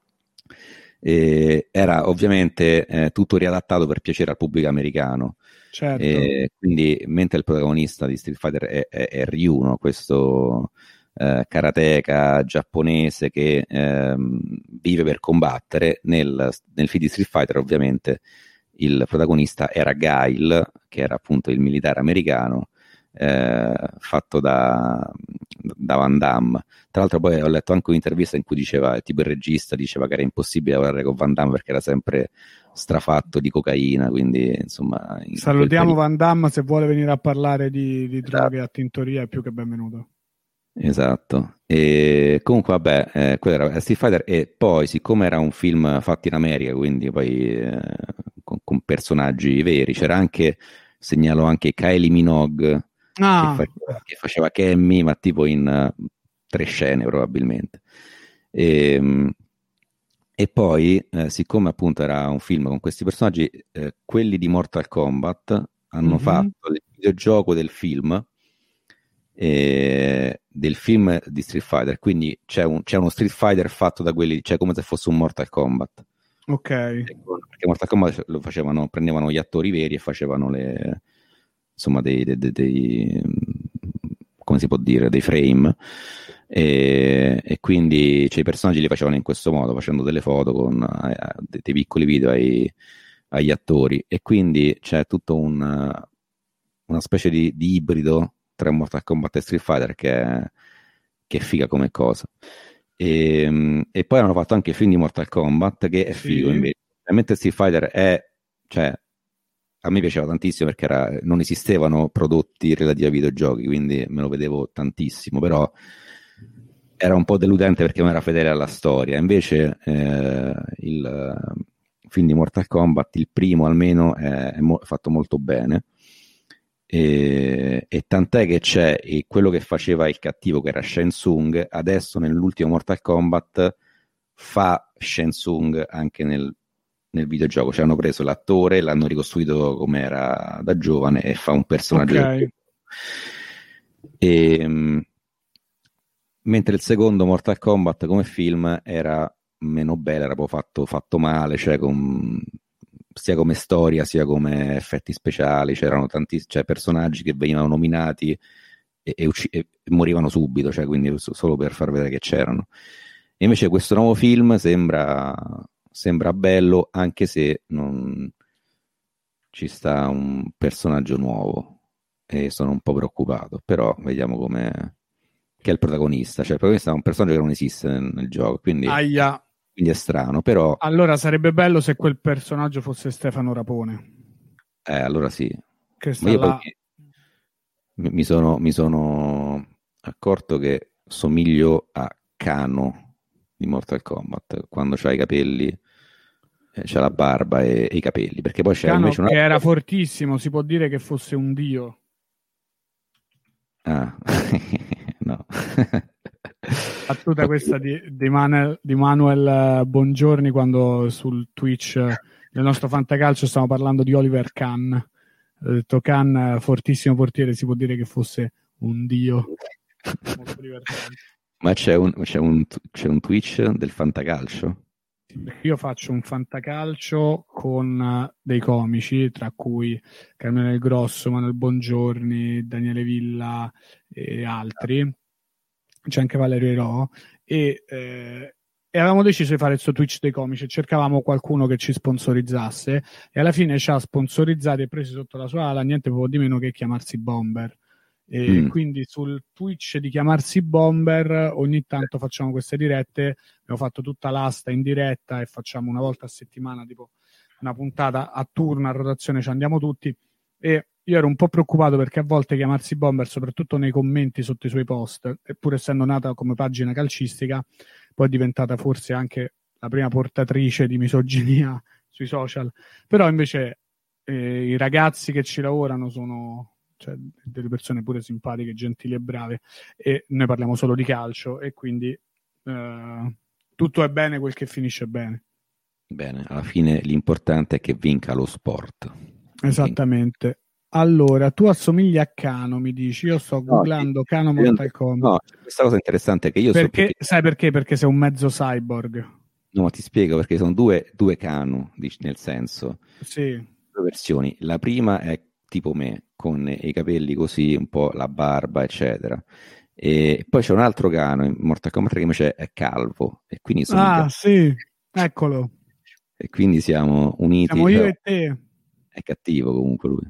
E era ovviamente eh, tutto riadattato per piacere al pubblico americano. Certo. E quindi, mentre il protagonista di Street Fighter è, è, è Ryu, no? Questo eh, karateka giapponese che ehm, vive per combattere, nel, nel film di Street Fighter ovviamente il protagonista era Guile, che era appunto il militare americano, eh, fatto da, da Van Damme. Tra l'altro poi ho letto anche un'intervista in cui diceva, tipo il regista diceva che era impossibile lavorare con Van Damme perché era sempre strafatto di cocaina, quindi insomma... In Salutiamo Van Damme, se vuole venire a parlare di, di droghe esatto. A Tintoria è più che benvenuto. Esatto. E comunque vabbè, eh, quello era Street Fighter, e poi siccome era un film fatto in America, quindi poi eh, con, con personaggi veri, c'era anche, segnalo anche Kylie Minogue, ah. che, faceva, che faceva Cammy, ma tipo in uh, tre scene probabilmente. E, E poi, eh, siccome appunto era un film con questi personaggi, eh, quelli di Mortal Kombat hanno Mhm. fatto il videogioco del film, eh, del film di Street Fighter, quindi c'è, un- c'è uno Street Fighter fatto da quelli, cioè come se fosse un Mortal Kombat. Ok. Ecco, perché Mortal Kombat lo facevano, prendevano gli attori veri e facevano le, insomma, dei, dei- dei- dei- come si può dire, dei frame. E, e quindi cioè, i personaggi li facevano in questo modo, facendo delle foto con eh, dei, dei piccoli video ai, agli attori. E quindi c'è tutto un, una specie di, di ibrido tra Mortal Kombat e Street Fighter che è, che è figa come cosa. E, e poi hanno fatto anche il film di Mortal Kombat che è figo Sì. invece. Mentre Street Fighter è, cioè, a me piaceva tantissimo perché era, non esistevano prodotti relativi ai videogiochi, quindi me lo vedevo tantissimo, però era un po' deludente perché non era fedele alla storia. Invece eh, il eh, film di Mortal Kombat, il primo almeno, è, è mo- fatto molto bene. E, e tant'è che c'è e quello che faceva il cattivo, che era Shang Tsung, adesso nell'ultimo Mortal Kombat fa Shang Tsung anche nel, nel videogioco. Cioè hanno preso l'attore, l'hanno ricostruito come era da giovane e fa un personaggio Ok. del gioco. E, mh, mentre il secondo Mortal Kombat come film era meno bello, era proprio fatto, fatto male, cioè con, sia come storia sia come effetti speciali, c'erano tanti cioè, personaggi che venivano nominati e, e, ucc- e morivano subito, cioè quindi so- solo per far vedere che c'erano. E invece questo nuovo film sembra, sembra bello, anche se non ci sta un personaggio nuovo e sono un po' preoccupato, però vediamo come che è il protagonista, cioè il protagonista è un personaggio che non esiste nel, nel gioco, quindi, Aia. quindi è strano, però Allora sarebbe bello se quel personaggio fosse Stefano Rapone, eh, allora sì. che Ma sta io poi là. mi, mi sono, mi sono accorto che somiglio a Kano di Mortal Kombat, quando c'ha i capelli, eh, c'ha la barba e, e i capelli, perché poi c'è Cano invece un che era altro... fortissimo, si può dire che fosse un dio. Ah, no. Battuta questa di, di, Manuel, di Manuel Bongiorni quando sul Twitch del nostro Fantacalcio stiamo parlando di Oliver Kahn. Ho detto Kahn, fortissimo portiere, si può dire che fosse un dio. Molto divertente. Ma c'è un, c'è, un, c'è un Twitch del Fantacalcio? Io faccio un fantacalcio con dei comici, tra cui Carmelo Del Grosso, Manuel Bongiorni, Daniele Villa e altri. C'è anche Valerio Ero. E, eh, e avevamo deciso di fare questo Twitch dei comici. Cercavamo qualcuno che ci sponsorizzasse e alla fine ci ha sponsorizzati e presi sotto la sua ala niente poco di meno che chiamarsi Bomber. E Mm. quindi sul Twitch di chiamarsi Bomber ogni tanto facciamo queste dirette. Abbiamo fatto tutta l'asta in diretta e facciamo una volta a settimana tipo una puntata a turno, a rotazione, ci andiamo tutti. E io ero un po' preoccupato perché a volte chiamarsi Bomber, soprattutto nei commenti sotto i suoi post, pur essendo nata come pagina calcistica, poi è diventata forse anche la prima portatrice di misoginia sui social. Però invece eh, i ragazzi che ci lavorano sono... cioè delle persone pure simpatiche, gentili e brave, e noi parliamo solo di calcio e quindi eh, tutto è bene quel che finisce bene. Bene, alla fine l'importante è che vinca lo sport. Esattamente. Allora, tu assomigli a Kano, mi dici, io sto No, googlando Kano Mortal Kombat. no, questa cosa interessante è che io so Perché, perché, sai perché? Perché sei un mezzo cyborg. no, ma ti spiego perché sono due, due Kano, dici, nel senso, Sì. due versioni. La prima è tipo me, con i capelli così, un po' la barba, eccetera. E poi c'è un altro Kano in Mortal Kombat che invece è calvo e quindi somiglia. Ah, sì, eccolo. E quindi siamo uniti. Siamo io Però e te. è cattivo comunque lui.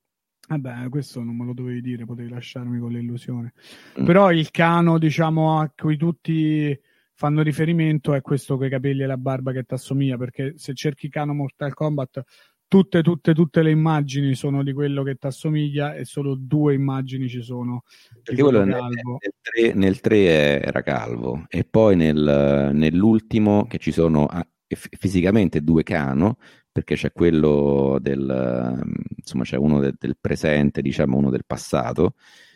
Vabbè, questo non me lo dovevi dire, potevi lasciarmi con l'illusione. Mm. Però il Kano, diciamo, a cui tutti fanno riferimento è questo con i capelli e la barba che ti assomiglia, perché se cerchi Kano Mortal Kombat, tutte, tutte, tutte le immagini sono di quello che ti assomiglia e solo due immagini ci sono di Perché quello quello nel, calvo. nel tre, nel tre era calvo e poi nel, nell'ultimo che ci sono ah, f- fisicamente due Kano, perché c'è quello del, insomma c'è uno del, del presente, diciamo uno del passato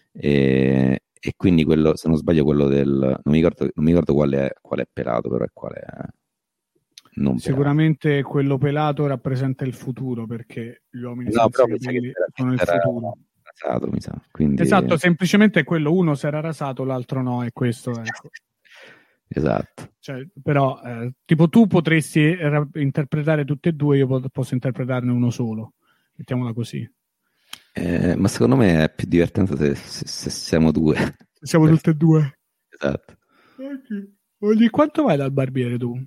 e, e quindi quello, se non sbaglio quello del, non mi ricordo, non mi ricordo quale è, quale è pelato, però è quale è, non sicuramente per... quello pelato rappresenta il futuro, perché gli uomini no, senza capelli sono il futuro. Rasato, mi sa. Quindi... Esatto, semplicemente è quello, uno si era rasato, l'altro no, e questo ecco. Esatto. Cioè, però, eh, tipo tu potresti ra- interpretare tutti e due, io po- posso interpretarne uno solo, mettiamola così. Eh, ma secondo me è più divertente se, se, se siamo due. Siamo tutti e due. Esatto. Ogni quanto vai dal barbiere tu?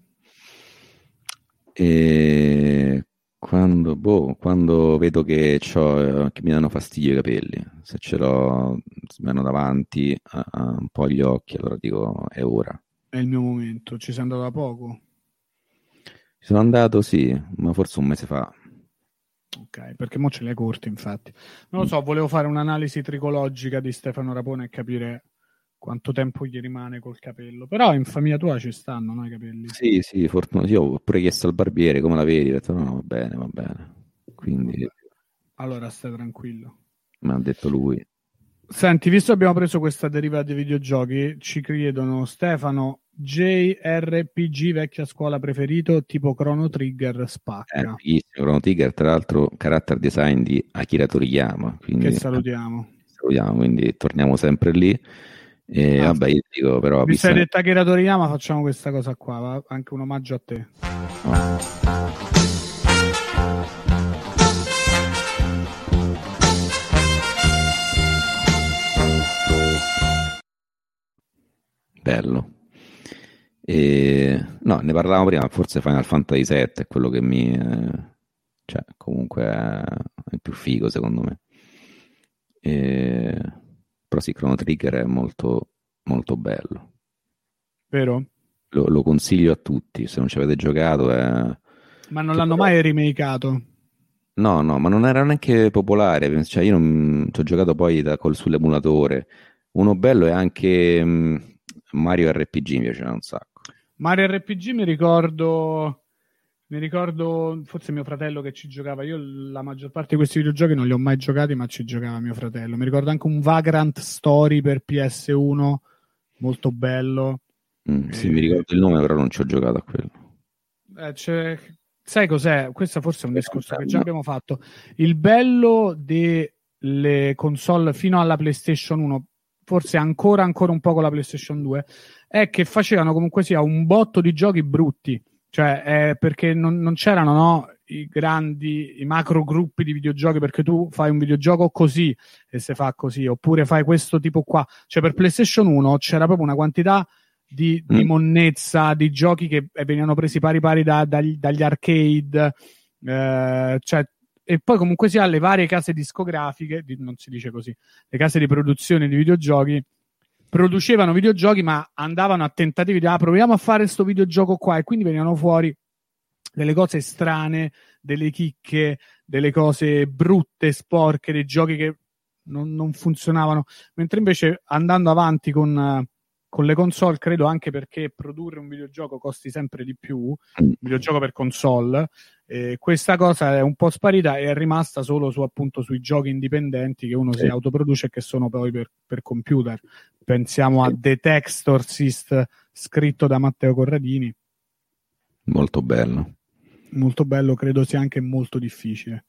E quando, boh, quando vedo che, c'ho, che mi danno fastidio i capelli, se ce l'ho meno davanti, a, a un po' agli occhi, allora dico è ora. È il mio momento. Ci sei andato da poco? Ci sono andato, sì, ma forse un mese fa. Ok, perché mo ce li hai corti, infatti. Non lo so, volevo fare un'analisi tricologica di Stefano Rapone e capire quanto tempo gli rimane col capello. Però in famiglia tua ci stanno, no, i capelli? Sì, sì, fortunato. Io ho pure chiesto al barbiere come la vedi, ho detto no, va bene, va bene. Quindi... Vabbè. Allora stai tranquillo. Mi ha detto lui. Senti, visto che abbiamo preso questa deriva dei videogiochi, ci chiedono Stefano, J R P G vecchia scuola preferito, tipo Chrono Trigger, spacca. Eh, Chrono Trigger, tra l'altro, character design di Akira Toriyama. Quindi, che salutiamo. Salutiamo, quindi torniamo sempre lì. E ah, vabbè, io dico, però. Mi sei detta Akira Toriyama, facciamo questa cosa qua, va? Anche un omaggio a te. Oh. Bello. E... no, ne parlavamo prima, forse Final Fantasy sette è quello che mi eh... cioè comunque è il più figo secondo me. E... però sì, Chrono Trigger è molto molto bello. Vero? Lo, lo consiglio a tutti, se non ci avete giocato è... ma non l'hanno mai remakeato? No, no, ma non era neanche popolare, cioè io non ci ho giocato poi da, col, sull'emulatore. Uno bello è anche mh, Mario R P G, mi piaceva un sacco. Mario R P G mi ricordo mi ricordo forse mio fratello che ci giocava. Io la maggior parte di questi videogiochi non li ho mai giocati, ma ci giocava mio fratello. Mi ricordo anche un Vagrant Story per P S uno molto bello. Mm, sì, e... mi ricordo il nome, però non ci ho giocato a quello. Eh, c'è... sai cos'è? Questo forse è un discorso che già abbiamo fatto. Il bello delle console fino alla PlayStation uno, forse ancora ancora un po' con la PlayStation due, è che facevano comunque sia un botto di giochi brutti, cioè eh, perché non, non c'erano no, i grandi, i macro gruppi di videogiochi, perché tu fai un videogioco così e se fa così, oppure fai questo tipo qua, cioè per PlayStation uno c'era proprio una quantità di, mm. di monnezza, di giochi che venivano presi pari pari da, dagli, dagli arcade, eh, cioè, e poi comunque sia le varie case discografiche, di, non si dice così, le case di produzione di videogiochi producevano videogiochi, ma andavano a tentativi di ah, proviamo a fare sto videogioco qua, e quindi venivano fuori delle cose strane, delle chicche, delle cose brutte, sporche, dei giochi che non, non funzionavano, mentre invece andando avanti con, con le console, credo anche perché produrre un videogioco costi sempre di più, un videogioco per console, eh, questa cosa è un po' sparita e è rimasta solo su appunto sui giochi indipendenti che uno sì. si autoproduce e che sono poi per, per computer. Pensiamo a The Textorcist scritto da Matteo Corradini, molto bello, molto bello, credo sia anche molto difficile.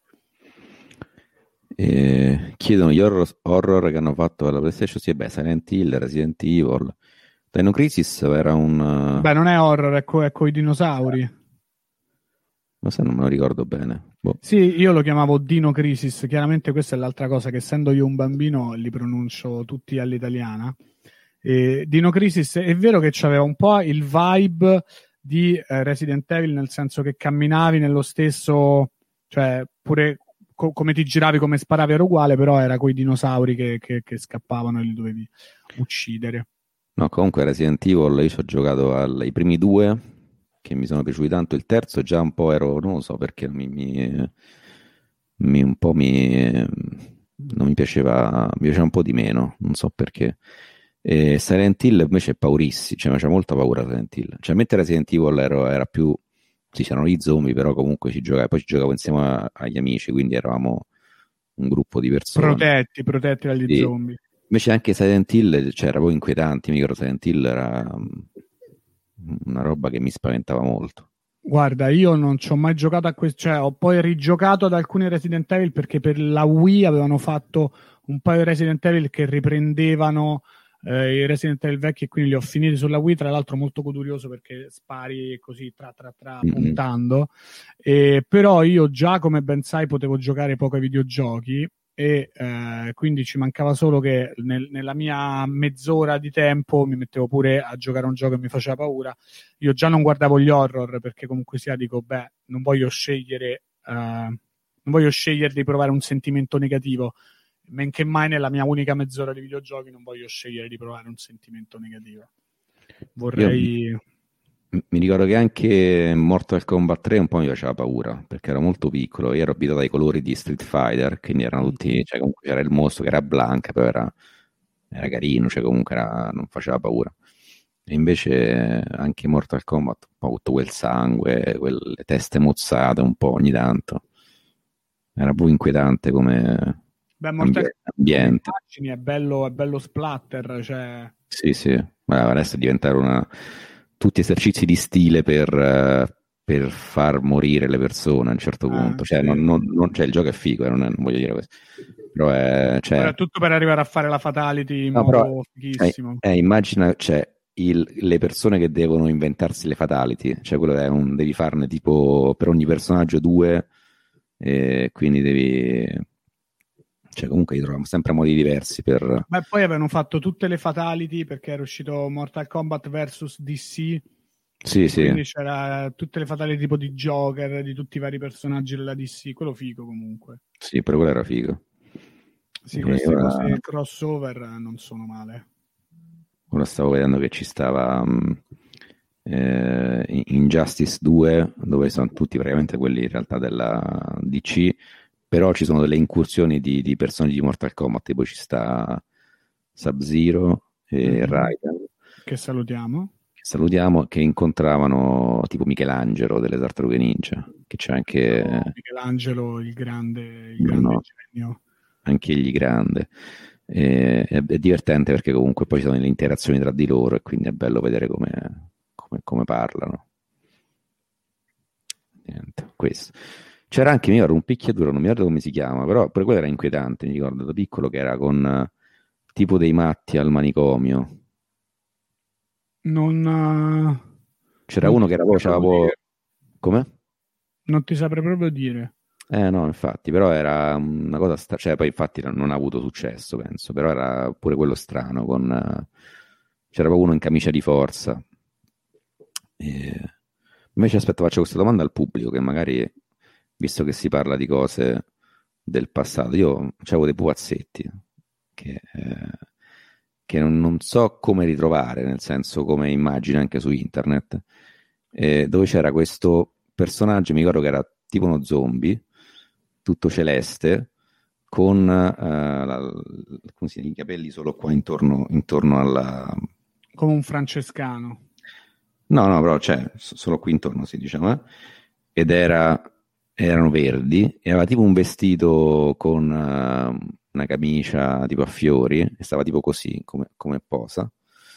E chiedono gli horror, horror che hanno fatto alla PlayStation. Sì, beh, Silent Hill, Resident Evil, Dino Crisis era un beh non è horror, è, co- è coi dinosauri. Ma se non me lo ricordo bene. Boh. Sì, io lo chiamavo Dino Crisis, chiaramente questa è l'altra cosa, che essendo io un bambino li pronuncio tutti all'italiana. E Dino Crisis è vero che c'aveva un po' il vibe di eh, Resident Evil, nel senso che camminavi nello stesso, cioè pure co- come ti giravi, come sparavi era uguale, però era coi dinosauri che, che, che scappavano e li dovevi uccidere. No, comunque Resident Evil io ci ho giocato ai primi due che mi sono piaciuti tanto. Il terzo già un po' ero, non lo so perché mi, mi, mi un po' mi non mi piaceva, mi piaceva un po' di meno, non so perché. E Silent Hill invece è paurissimo, cioè mi faceva molta paura Silent Hill. Cioè mentre Resident Evil ero, era più, sì, c'erano gli zombie, però comunque ci giocava, poi ci giocavo insieme a, agli amici, quindi eravamo un gruppo di persone. Protetti, protetti dagli sì. zombie. Invece anche Silent Hill, cioè era proprio inquietante, mi ricordo Silent Hill era una roba che mi spaventava molto. Guarda, io non ci ho mai giocato a questo, cioè ho poi rigiocato ad alcuni Resident Evil perché per la Wii avevano fatto un paio di Resident Evil che riprendevano eh, i Resident Evil vecchi e quindi li ho finiti sulla Wii, tra l'altro molto curioso perché spari così tra tra tra Mm-hmm. puntando, e, però io già come ben sai potevo giocare poco ai videogiochi e eh, quindi ci mancava solo che nel, nella mia mezz'ora di tempo mi mettevo pure a giocare a un gioco che mi faceva paura. Io già non guardavo gli horror perché comunque sia dico, beh, non voglio scegliere uh, non voglio scegliere di provare un sentimento negativo, men che mai nella mia unica mezz'ora di videogiochi non voglio scegliere di provare un sentimento negativo. Vorrei... Io mi ricordo che anche Mortal Kombat tre un po' mi faceva paura perché ero molto piccolo e ero abituato ai colori di Street Fighter, quindi erano tutti, cioè comunque c'era il mostro che era Blanca, però era, era carino, cioè comunque era, non faceva paura. E invece anche Mortal Kombat, un po' tutto quel sangue, quelle teste mozzate un po' ogni tanto, era un po' inquietante come Beh, Mortal ambiente. Kombat è bello, è bello splatter, cioè... Sì, sì, ma adesso diventare una... tutti esercizi di stile per, uh, per far morire le persone a un certo ah, punto. Cioè, sì. non, non, non, cioè, il gioco è figo, eh, non, è, non voglio dire questo. Però è... Cioè... Però è tutto per arrivare a fare la fatality in no, modo però, fighissimo. Eh, eh, immagina, cioè, il, le persone che devono inventarsi le fatality, cioè quello è un, devi farne tipo per ogni personaggio due, e quindi devi... Cioè, comunque troviamo sempre modi diversi per... Beh, poi avevano fatto tutte le fatality perché era uscito Mortal Kombat versus D C. Sì, sì. Quindi c'era tutte le fatality tipo di Joker, di tutti i vari personaggi della D C. Quello figo comunque. Sì, però quello era figo. Sì, queste ora... cose crossover non sono male. Ora stavo vedendo che ci stava um, eh, Injustice due, dove sono tutti praticamente quelli in realtà della D C, però ci sono delle incursioni di, di personaggi di Mortal Kombat, tipo ci sta Sub-Zero e mm-hmm. Raiden, che salutiamo che salutiamo, che incontravano tipo Michelangelo delle Tartarughe Ninja, che c'è anche no, Michelangelo, il grande, il no, grande no, genio, anche egli grande. E, è, è divertente perché comunque poi ci sono le interazioni tra di loro e quindi è bello vedere come, come, come parlano. Niente, questo. C'era anche, mi ricordo, un picchiaduro, non mi ricordo come si chiama, però pure quello era inquietante, mi ricordo da piccolo, che era con uh, tipo dei matti al manicomio. non uh, C'era non uno che era poi, c'aveva poi... Come? Non ti saprei proprio dire. Eh no, infatti, però era una cosa strana, cioè poi infatti non ha avuto successo, penso, però era pure quello strano, con... Uh, c'era proprio uno in camicia di forza. E... Invece aspetta, faccio questa domanda al pubblico, che magari, visto che si parla di cose del passato, io avevo dei pupazzetti che, eh, che non, non so come ritrovare, nel senso come immagine anche su internet, eh, dove c'era questo personaggio, mi ricordo che era tipo uno zombie, tutto celeste, con uh, la, come si dice, i capelli solo qua intorno, intorno alla... Come un francescano. No, no, però cioè, solo qui intorno si diciamo, eh? Ed era, erano verdi, e aveva tipo un vestito con uh, una camicia tipo a fiori, e stava tipo così, come, come posa,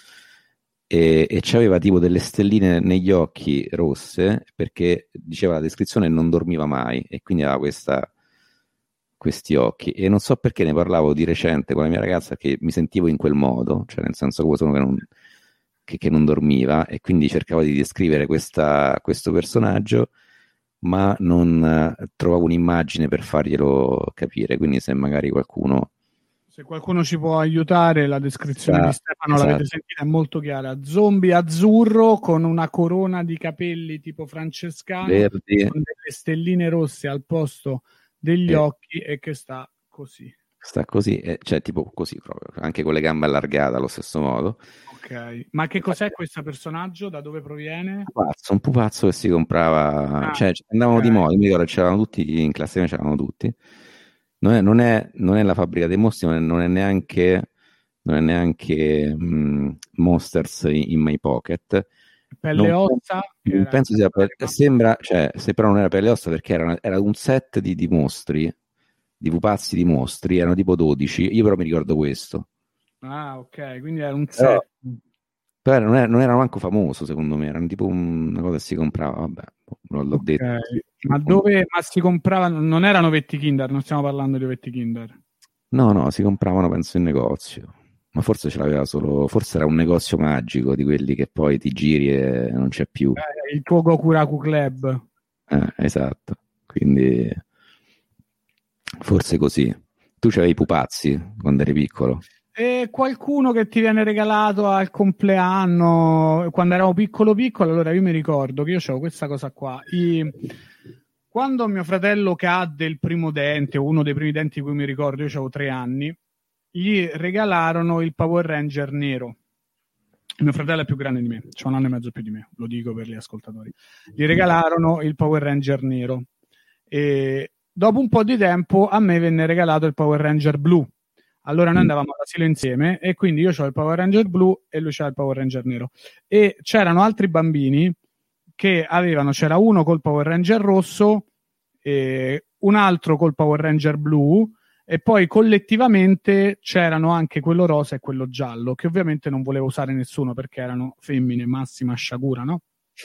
e, e c'aveva tipo delle stelline negli occhi rosse, perché diceva la descrizione non dormiva mai, e quindi aveva questa, questi occhi, e non so perché ne parlavo di recente con la mia ragazza, che mi sentivo in quel modo, cioè nel senso come sono che non... Che, che non dormiva, e quindi cercavo di descrivere questa, questo personaggio, ma non eh, trovavo un'immagine per farglielo capire, quindi se magari qualcuno se qualcuno ci può aiutare, la descrizione sa, di Stefano esatto. L'avete sentita, è molto chiara: zombie azzurro con una corona di capelli tipo francescano, verdi, con delle stelline rosse al posto degli eh, occhi, e che sta così. Sta così, eh, cioè tipo così proprio, anche con le gambe allargate allo stesso modo. Ok, ma che cos'è questo personaggio? Da dove proviene? Pupazzo, un pupazzo che si comprava, Ah, cioè andavano okay. di moda, mi ricordo, c'erano tutti in classe, c'erano tutti. Non è, non è, non è la fabbrica dei mostri, non è, non è neanche, non è neanche mh, Monsters in, in My Pocket. Pelle Non, ossa? non penso sia per, sembra, cioè, se però non era pelle ossa, perché era, era un set di, di mostri, di pupazzi di mostri, erano tipo dodici, io però mi ricordo questo. Ah, ok, quindi era un Però, set. Però non era, non era manco famoso, secondo me, era tipo un- una cosa che si comprava, vabbè, l'ho, l'ho Ok. detto. Ma dove ma si compravano? Non erano ovetti Kinder, non stiamo parlando di ovetti Kinder. No, no, si compravano penso in negozio, ma forse ce l'aveva solo, forse era un negozio magico di quelli che poi ti giri e non c'è più. Eh, il tuo Gokuraku Club. Eh, esatto, quindi forse così. Tu c'avevi i pupazzi quando eri piccolo? E qualcuno che ti viene regalato al compleanno quando eravamo piccolo piccolo, allora io mi ricordo che io avevo questa cosa qua. I... Quando mio fratello cadde il primo dente, uno dei primi denti di cui mi ricordo, io avevo tre anni, gli regalarono il Power Ranger nero. Mio fratello è più grande di me, c'ha un anno e mezzo più di me, lo dico per gli ascoltatori. Gli regalarono il Power Ranger nero e dopo un po' di tempo a me venne regalato il Power Ranger blu. Allora noi andavamo all'asilo insieme e quindi io c'ho il Power Ranger blu e lui c'ha il Power Ranger nero. E c'erano altri bambini che avevano, c'era uno col Power Ranger rosso, e un altro col Power Ranger blu e poi collettivamente c'erano anche quello rosa e quello giallo, che ovviamente non voleva usare nessuno perché erano femmine, massima sciagura, no?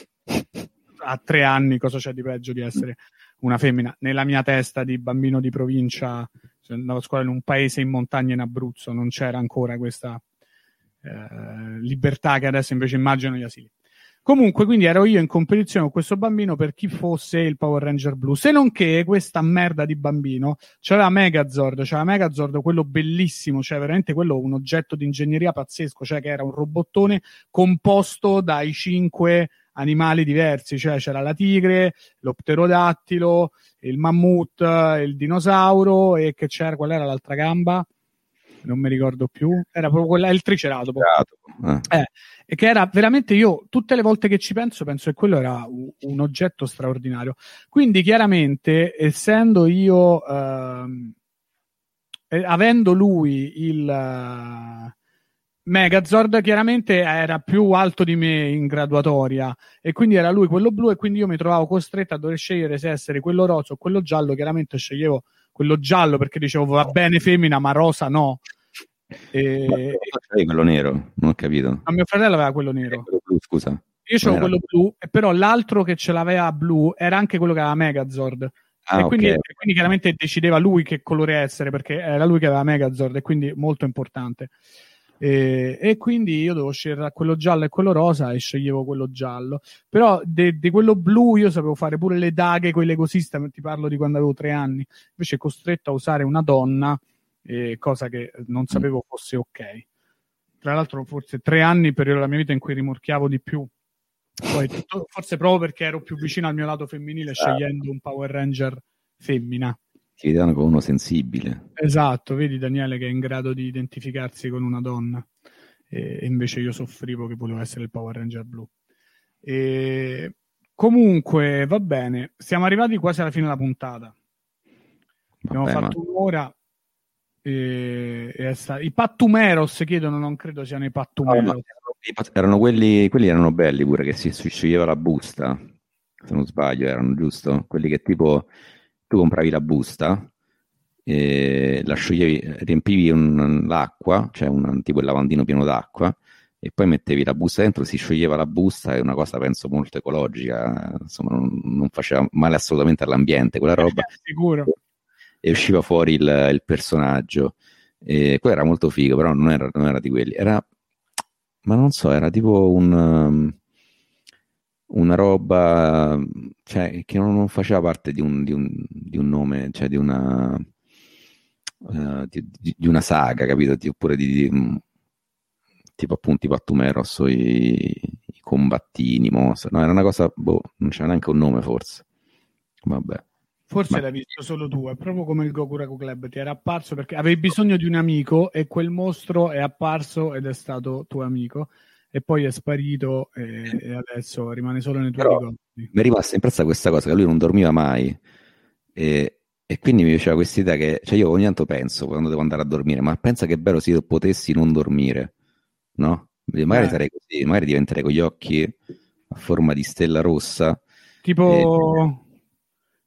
A tre anni cosa c'è di peggio di essere una femmina? Nella mia testa di bambino di provincia, cioè, andavo a scuola in un paese in montagna in Abruzzo, non c'era ancora questa eh, libertà che adesso invece immagino gli asili. Comunque, quindi ero io in competizione con questo bambino per chi fosse il Power Ranger blu, se non che questa merda di bambino c'aveva Megazord, c'aveva Megazord, quello bellissimo, cioè veramente quello un oggetto di ingegneria pazzesco, cioè che era un robottone composto dai cinque animali diversi, cioè c'era la tigre, lo pterodattilo, il mammut, il dinosauro e che c'era, qual era l'altra gamba? Non mi ricordo più, era proprio quella, il triceratopo. Eh. Eh, e che era veramente, io tutte le volte che ci penso penso che quello era un, un oggetto straordinario. Quindi chiaramente essendo io ehm, eh, avendo lui il uh, Megazord, chiaramente era più alto di me in graduatoria e quindi era lui quello blu e quindi io mi trovavo costretto a dover scegliere se essere quello rosa o quello giallo. Chiaramente sceglievo quello giallo perché dicevo va bene femmina ma rosa no. E quello nero, non ho capito. A mio fratello aveva quello nero. Quello blu, scusa. Io c'avevo quello blu, però l'altro che ce l'aveva blu era anche quello che aveva Megazord. Ah, e, quindi, okay. e quindi chiaramente decideva lui che colore essere perché era lui che aveva Megazord e quindi molto importante. E, e quindi io dovevo scegliere tra quello giallo e quello rosa e sceglievo quello giallo. Però di quello blu io sapevo fare pure le daghe, quelle così, ti parlo di quando avevo tre anni. Invece costretto a usare una donna, eh, cosa che non sapevo fosse ok. Tra l'altro forse tre anni, periodo della mia vita in cui rimorchiavo di più. Poi tutto, forse proprio perché ero più vicino al mio lato femminile ah. scegliendo un Power Ranger femmina. Ti vedono come uno sensibile. Esatto, vedi Daniele che è in grado di identificarsi con una donna e invece io soffrivo che volevo essere il Power Ranger blu. E comunque va bene, siamo arrivati quasi alla fine della puntata. Abbiamo Vabbè, fatto ma... un'ora. E, e sta... I Pattumeros chiedono, non credo siano i Pattumeros. No, no, erano quelli, quelli erano belli pure, che si sceglieva la busta, se non sbaglio, erano giusto? Quelli che tipo tu compravi la busta e la scioglievi, riempivi un, l'acqua, cioè un tipo il lavandino pieno d'acqua e poi mettevi la busta dentro, si scioglieva la busta, è una cosa penso molto ecologica, insomma non, non faceva male assolutamente all'ambiente quella roba. Sicuro. E usciva fuori il, il personaggio e quello era molto figo, però non era, non era di quelli, era, ma non so, era tipo un um, una roba, cioè, che non, non faceva parte di un, di un, di un nome, cioè di una uh, di, di, di una saga, capito? Oppure di, di um, tipo appunto i Pattumeros o i, i combattini, mostri. No, era una cosa, boh, non c'era neanche un nome forse, vabbè. Forse Ma... l'hai visto solo tu, è proprio come il Gokuraku Club, ti era apparso perché avevi bisogno di un amico e quel mostro è apparso ed è stato tuo amico e poi è sparito e, e adesso rimane solo nei tuoi ricordi. Mi è rimasta impressa questa cosa, che lui non dormiva mai e, e quindi mi piaceva questa idea che, cioè io ogni tanto penso quando devo andare a dormire, ma pensa che bello se io potessi non dormire, no? Magari eh. sarei così, magari diventerei con gli occhi a forma di stella rossa. Tipo... E...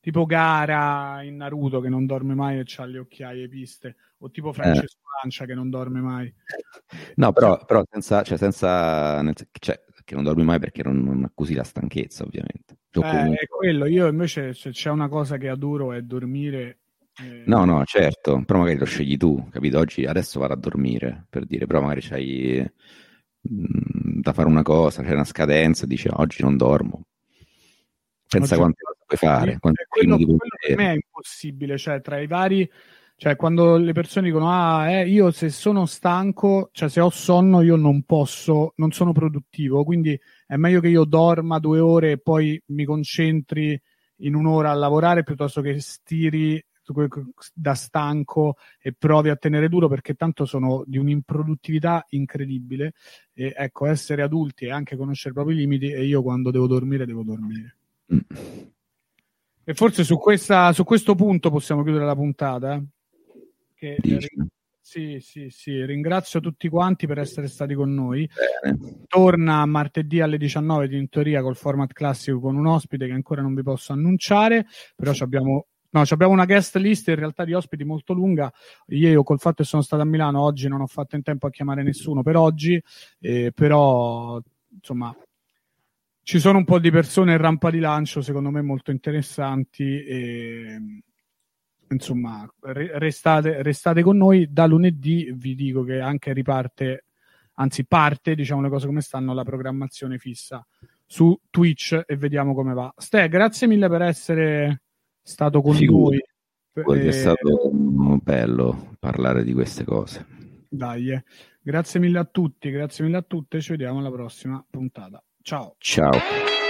tipo Gaara in Naruto che non dorme mai e c'ha le occhiaie piste, o tipo Francesco eh. Lancia che non dorme mai. No, però, però senza, cioè senza cioè, che non dormi mai perché non, non accusi la stanchezza, ovviamente. Eh, comunque... È quello, io invece se c'è una cosa che adoro è dormire. Eh... No, no, certo, però magari lo scegli tu, capito? Oggi, adesso vado a dormire, per dire, però magari c'hai mh, da fare una cosa, c'è una scadenza, dici oggi non dormo. Pensa oggi quante cose puoi fare. Quello, quello per me è impossibile, cioè tra i vari... Cioè, quando le persone dicono, ah, eh, io se sono stanco, cioè se ho sonno, io non posso, non sono produttivo, quindi è meglio che io dorma due ore e poi mi concentri in un'ora a lavorare piuttosto che stiri da stanco e provi a tenere duro, perché tanto sono di un'improduttività incredibile. E ecco, essere adulti e anche conoscere i propri limiti, e io quando devo dormire, devo dormire. Mm. E forse su, questa, su questo punto possiamo chiudere la puntata, eh? Che, eh, sì, sì, sì, ringrazio tutti quanti per essere stati con noi. Bene. Torna martedì alle diciannove in teoria col format classico con un ospite che ancora non vi posso annunciare, però abbiamo, no, abbiamo una guest list in realtà di ospiti molto lunga. Io col fatto che sono stato a Milano oggi non ho fatto in tempo a chiamare nessuno per oggi, eh, però insomma ci sono un po' di persone in rampa di lancio secondo me molto interessanti e insomma, restate, restate con noi. Da lunedì vi dico che anche riparte, anzi parte, diciamo le cose come stanno, la programmazione fissa su Twitch e vediamo come va. Ste, grazie mille per essere stato con Figura. noi. È stato bello parlare di queste cose. Dai, eh. Grazie mille a tutti, grazie mille a tutte, ci vediamo alla prossima puntata. Ciao. Ciao.